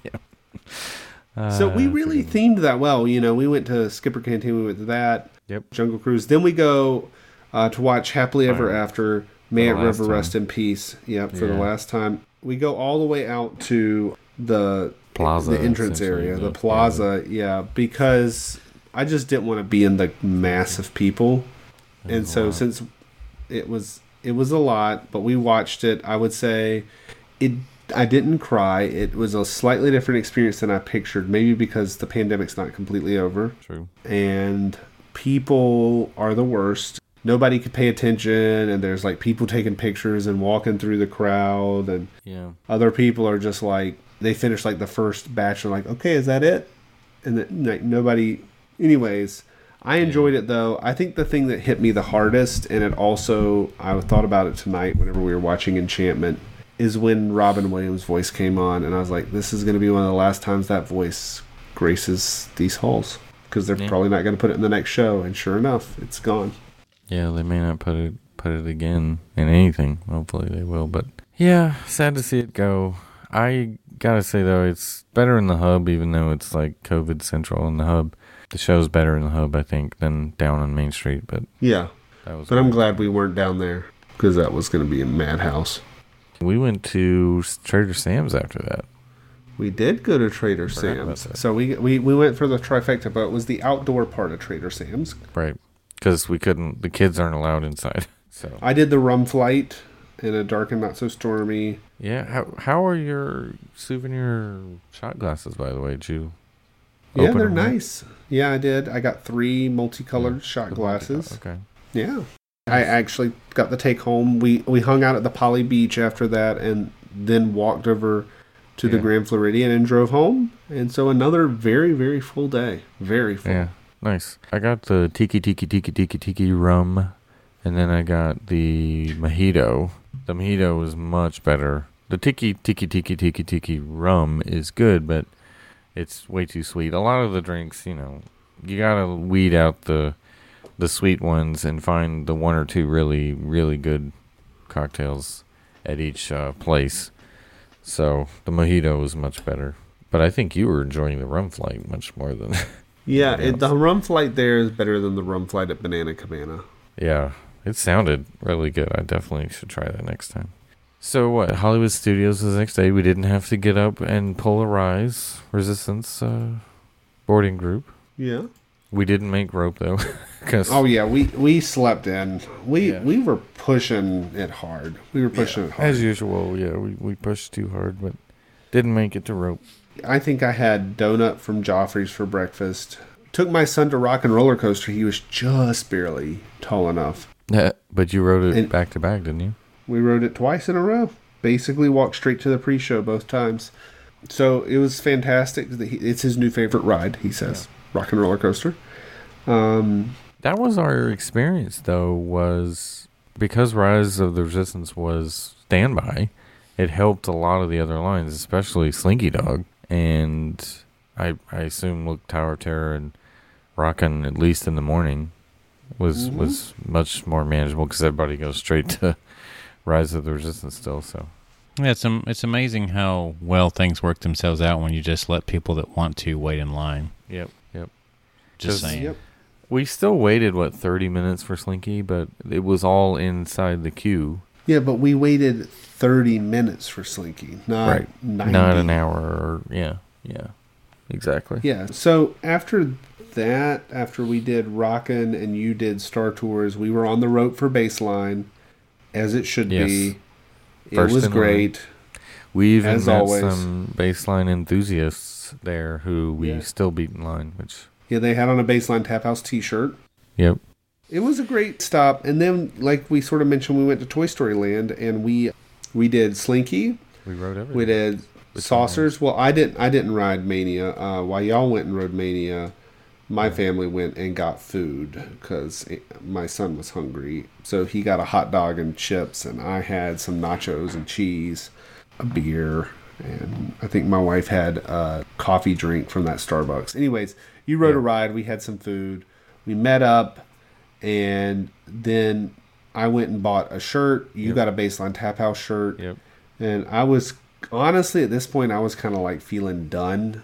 Uh, So we that's a really good one. themed that well. You know, we went to Skipper Canteen, we went to that. Yep. Jungle Cruise. Then we go uh, to watch Happily Ever Fire. After. May For it the last River rest time. in peace. Yep, for the Yeah. last time. We go all the way out to the Plaza, the entrance essentially, area, the the- plaza. Yeah, because I just didn't want to be in the mass of people, It and was a so lot. since it was it was a lot, but we watched it. I would say it. I didn't cry. It was a slightly different experience than I pictured. Maybe because the pandemic's not completely over True. and people are the worst. Nobody could pay attention, and there's like people taking pictures and walking through the crowd, and Yeah. other people are just like they finish like the first batch and like, okay, is that it? And then like nobody. Anyways, I enjoyed it though. I think the thing that hit me the hardest, and it also I thought about it tonight whenever we were watching Enchantment, is when Robin Williams' voice came on, and I was like, this is going to be one of the last times that voice graces these halls because they're Yeah. probably not going to put it in the next show. And sure enough, it's gone. Yeah, they may not put it put it again in anything. Hopefully they will. But yeah, sad to see it go. I gotta say though, it's better in the hub, even though it's like COVID central in the hub. The show's better in the hub, I think, than down on Main Street. But Yeah, that was. but I'm glad we weren't down there because that was going to be a madhouse. We went to Trader Sam's after that. We did go to Trader Forgot about Sam's. that. So we, we we went for the trifecta, but it was the outdoor part of Trader Sam's. Right. Because we couldn't, the kids aren't allowed inside. So, I did the rum flight in a dark and not so stormy. yeah. How how are your souvenir shot glasses, by the way? Did you Yeah, open they're them yet? nice. Yeah, I did. I got three multicolored shot The glasses. Okay. Yeah. I actually got the take home. We we hung out at the Poly Beach after that and then walked over to the Yeah. Grand Floridian and drove home. And so another very, very full day. Very full. Yeah. Nice. I got the tiki tiki tiki tiki tiki rum, and then I got the mojito. The mojito was much better. The tiki tiki tiki tiki tiki rum is good, but it's way too sweet. A lot of the drinks, you know, you gotta weed out the the sweet ones and find the one or two really really good cocktails at each uh, place. So the mojito was much better. But I think you were enjoying the rum flight much more than. Yeah, Everybody it, the else. rum flight there is better than the rum flight at Banana Cabana. Yeah, it sounded really good. I definitely should try that next time. So what? Hollywood Studios the next day. We didn't have to get up and polarize Resistance uh, boarding group. Yeah. We didn't make rope though, because Oh yeah, we we slept in. We Yeah. we were pushing it hard. We were pushing it hard. as usual, yeah, we we pushed too hard, but didn't make it to rope. I think I had donut from Joffrey's for breakfast. Took my son to Rock and Roller Coaster. He was just barely tall enough. Yeah, but you rode it And- back to back, didn't you? We rode it twice in a row. Basically walked straight to the pre-show both times. So it was fantastic. It's his new favorite ride, he says. Rock and Roller Coaster. Um, That was our experience, though, was because Rise of the Resistance was standby, it helped a lot of the other lines, especially Slinky Dog. And I I assume Look Tower of Terror and Rockin', at least in the morning, was Mhm. was much more manageable because everybody goes straight to Rise of the Resistance still. So Yeah, it's am- it's amazing how well things work themselves out when you just let people that want to wait in line. yep, yep. Just Just- saying. yep. We still waited what thirty minutes for Slinky, but it was all inside the queue. Yeah, but we waited thirty minutes for Slinky, not Right. ninety. Not an hour, or yeah, yeah, exactly. Yeah. So after that, after we did Rockin' and you did Star Tours, we were on the rope for Baseline, as it should Yes. be. It First was in line. great. We even As met always. some baseline enthusiasts there who we Yeah. still beat in line. Which, Yeah, they had on a Baseline Tap House T-shirt. yep, It was a great stop, and then, like we sort of mentioned, we went to Toy Story Land, and we we did Slinky, we rode everything. we did Which Saucers. Well, I didn't I didn't ride Mania. Uh, while y'all went and rode Mania, my family went and got food because my son was hungry. So he got a hot dog and chips, and I had some nachos and cheese. a beer, and I think my wife had a coffee drink from that Starbucks. Anyways, you rode Yeah. a ride. We had some food. We met up, and then I went and bought a shirt. You Yep. got a Baseline Tap House shirt. Yep. And I was, honestly, at this point, I was kind of like feeling done.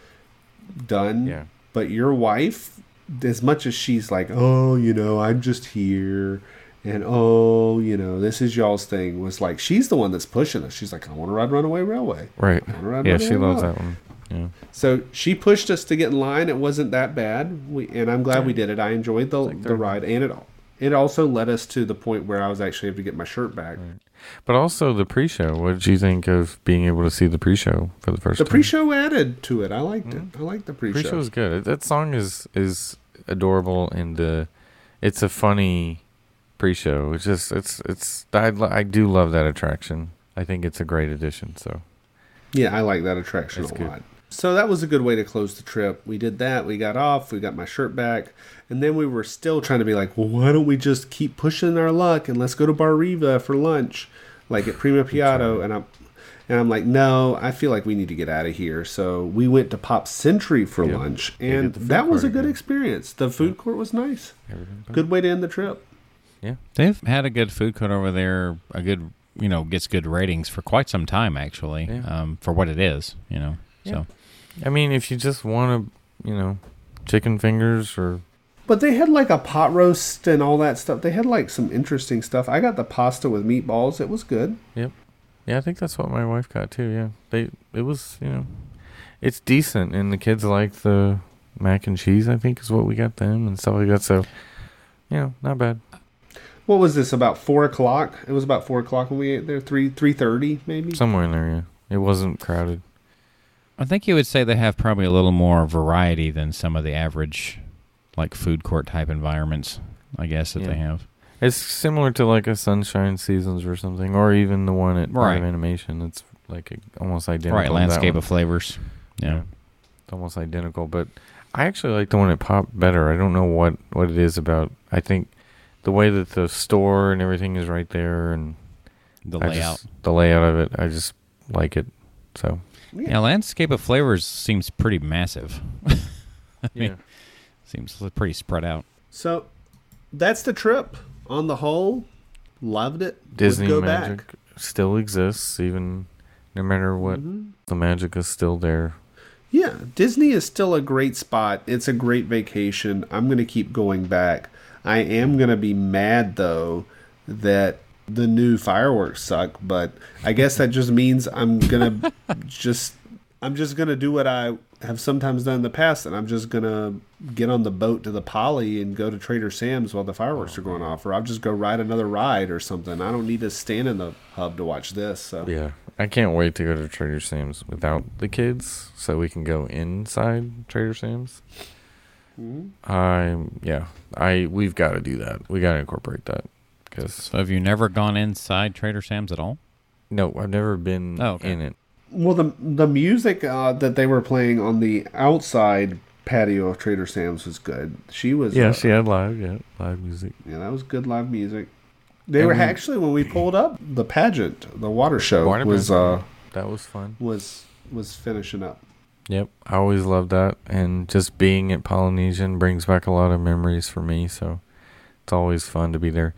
Done. Yeah. But your wife, as much as she's like, oh, you know, I'm just here. And, oh, you know, this is y'all's thing, was like, she's the one that's pushing us. She's like, I want to ride Runaway Railway. Right. I wanna ride Yeah, Runaway she loves Railway. that one. Yeah. So she pushed us to get in line. It wasn't that bad. We, and I'm glad we did it. I enjoyed the, like the thirty ride. And it it also led us to the point where I was actually able to get my shirt back. Right. But also the pre-show. What did you think of being able to see the pre-show for the first The time? pre-show added to it. I liked it. I liked the pre-show. Pre-show is good. That song is is adorable, and uh, it's a funny pre-show. It's just it's it's I lo- I do love that attraction. I think it's a great addition. So Yeah, I like that attraction That's a good. lot. So that was a good way to close the trip. We did that. We got off. We got my shirt back. And then we were still trying to be like, well, why don't we just keep pushing our luck and let's go to Bar Riva for lunch, like at Prima Piatto. And I'm, and I'm like, no, I feel like we need to get out of here. So we went to Pop Century for Yep. lunch. Yeah, And get the food that was a court good again. experience. The food court was nice. everything Good way to end the trip. Yeah. They've had a good food court over there. A good, you know, gets good ratings for quite some time actually. Yeah. Um, for what it is, you know. Yeah. So I mean, if you just want to, you know, chicken fingers or But they had like a pot roast and all that stuff. They had like some interesting stuff. I got the pasta with meatballs. It was good. yeah, I think that's what my wife got too. Yeah, they it was you know, it's decent, and the kids like the mac and cheese. I think is what we got them and stuff like that. So, you know, not bad. What was this? About four o'clock? It was about four o'clock when we ate there. Three three thirty maybe. Somewhere in there, yeah. It wasn't crowded. I think you would say they have probably a little more variety than some of the average, like food court type environments, I guess, that Yeah. they have. It's similar to like a Sunshine Seasons or something, or even the one at Art of Right. Animation. It's like a, almost identical. Right, to that landscape one. of flavors. Yeah. It's almost identical, but I actually like the one at Pop better. I don't know what, what it is about. I think the way that the store and everything is right there, and The I layout. just, the layout of it, I just like it. So Yeah, landscape of flavors seems pretty massive. I mean, yeah, seems pretty spread out. So that's the trip. On the whole, loved it. Would Disney go magic back. still exists, even no matter what. Mm-hmm. The magic is still there. Yeah, Disney is still a great spot. It's a great vacation. I'm going to keep going back. I am going to be mad, though, that the new fireworks suck, but I guess that just means I'm going to just I'm just going to do what I have sometimes done in the past, and I'm just going to get on the boat to the Poly and go to Trader Sam's while the fireworks are going off, or I'll just go ride another ride or something. I don't need to stand in the hub to watch this. So Yeah, I can't wait to go to Trader Sam's without the kids, so we can go inside Trader Sam's. Mm-hmm. I yeah, I we've got to do that. We got to incorporate that because So have you never gone inside Trader Sam's at all? no, I've never been Oh, okay. in it. Well, the the music uh, that they were playing on the outside patio of Trader Sam's was good. She was Yeah, uh, she had live, yeah, live music. yeah, that was good live music. They And were we- actually when we pulled up the pageant, the water show Water was uh pageant. That was fun. was was finishing up. Yep, I always loved that, and just being at Polynesian brings back a lot of memories for me. So it's always fun to be there.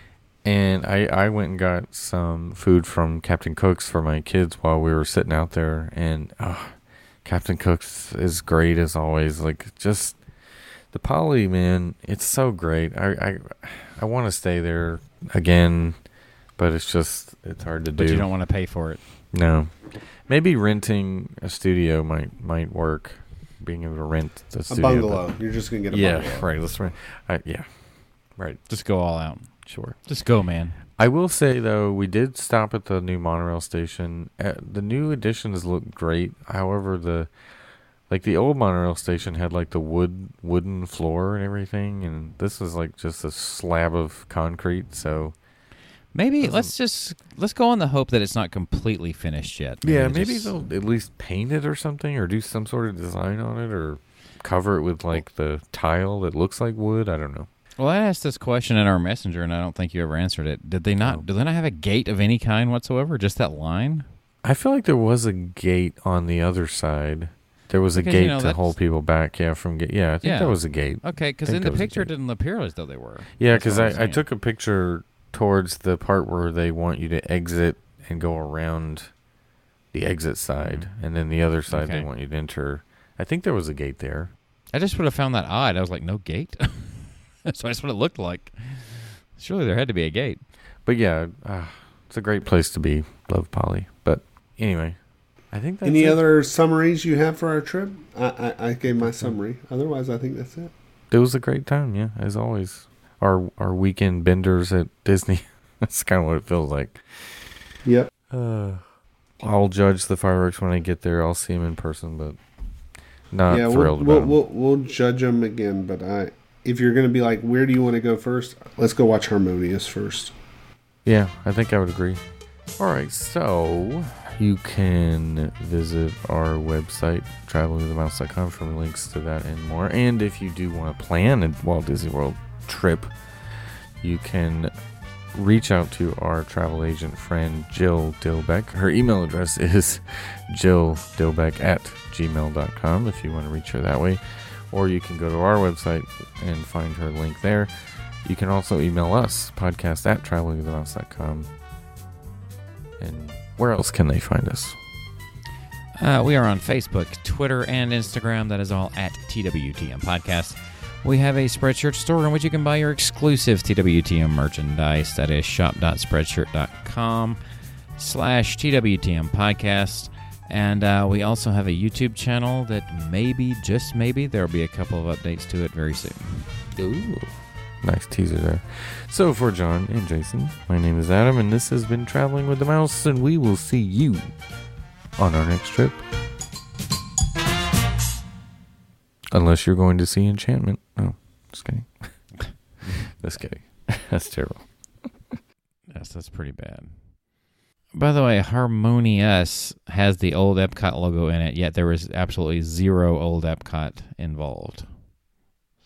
And I, I went and got some food from Captain Cook's for my kids while we were sitting out there. And uh, Captain Cook's is great as always. Like, just the Poly, man, it's so great. I I, I want to stay there again, but it's just, it's hard to But do. you don't want to pay for it. No. Maybe renting a studio might might work. Being able to rent the A studio. bungalow. You're just gonna get a Yeah, bungalow. right. Let's rent. I, yeah, right. Just go all out. Sure. Just go, man. I will say though, we did stop at the new monorail station. Uh, the new additions look great. However, the like the old monorail station had like the wood wooden floor and everything, and this is like just a slab of concrete. So Maybe Doesn't- let's just let's go on the hope that it's not completely finished yet. yeah, they maybe just- they'll at least paint it or something, or do some sort of design on it, or cover it with like the tile that looks like wood. I don't know. Well, I asked this question in our messenger, and I don't think you ever answered it. Did they not? No. Do they not have a gate of any kind whatsoever? Just that line? I feel like there was a gate on the other side. There was a Because, gate you know, to that's- hold people back. Yeah, from ga- yeah. I think Yeah. there was a gate. Okay, because think in that the was a picture it gate. didn't appear as though they were. Yeah, That's because what I, I'm I saying. took a picture towards the part where they want you to exit and go around the exit side, and then the other side they Okay. want you to enter. I think there was a gate there. I just would have found that odd. I was like, no gate? That's what it looked like. Surely there had to be a gate. But yeah, uh, it's a great place to be. Love Polly. But anyway, I think that's Any it. other summaries you have for our trip? I, I, I gave my summary. Otherwise, I think that's it. It was a great time, yeah, as always. Our our weekend benders at Disney. That's kind of what it feels like. Yep. Uh, I'll judge the fireworks when I get there. I'll see them in person, but not yeah, we'll, thrilled we'll, about we'll, we'll judge them again. But I, if you're going to be like, where do you want to go first? Let's go watch Harmonious first. them. Yeah, I think I would agree. All right, so you can visit our website, travel with the mouse dot com, for links to that and more. And if you do want to plan a Walt Disney World trip, you can reach out to our travel agent friend, Jill Dilbeck. Her email address is jill dilbeck at gmail dot com if you want to reach her that way. Or you can go to our website and find her link there. You can also email us, podcast at traveling with the mouse dot com. And where else can they find us? Uh, we are on Facebook, Twitter, and Instagram. That is all at T W T M Podcast. We have a Spreadshirt store in which you can buy your exclusive T W T M merchandise. That is shop.spreadshirt.com slash TWTM Podcast. And uh, we also have a YouTube channel that maybe, just maybe, there will be a couple of updates to it very soon. Ooh. Nice teaser there. So for John and Jason, my name is Adam, and this has been Traveling with the Mouse, and we will see you on our next trip. Unless you're going to see Enchantment. Oh, just kidding. Just kidding. That's terrible. Yes, that's pretty bad. By the way, Harmonious has the old Epcot logo in it, yet there was absolutely zero old Epcot involved.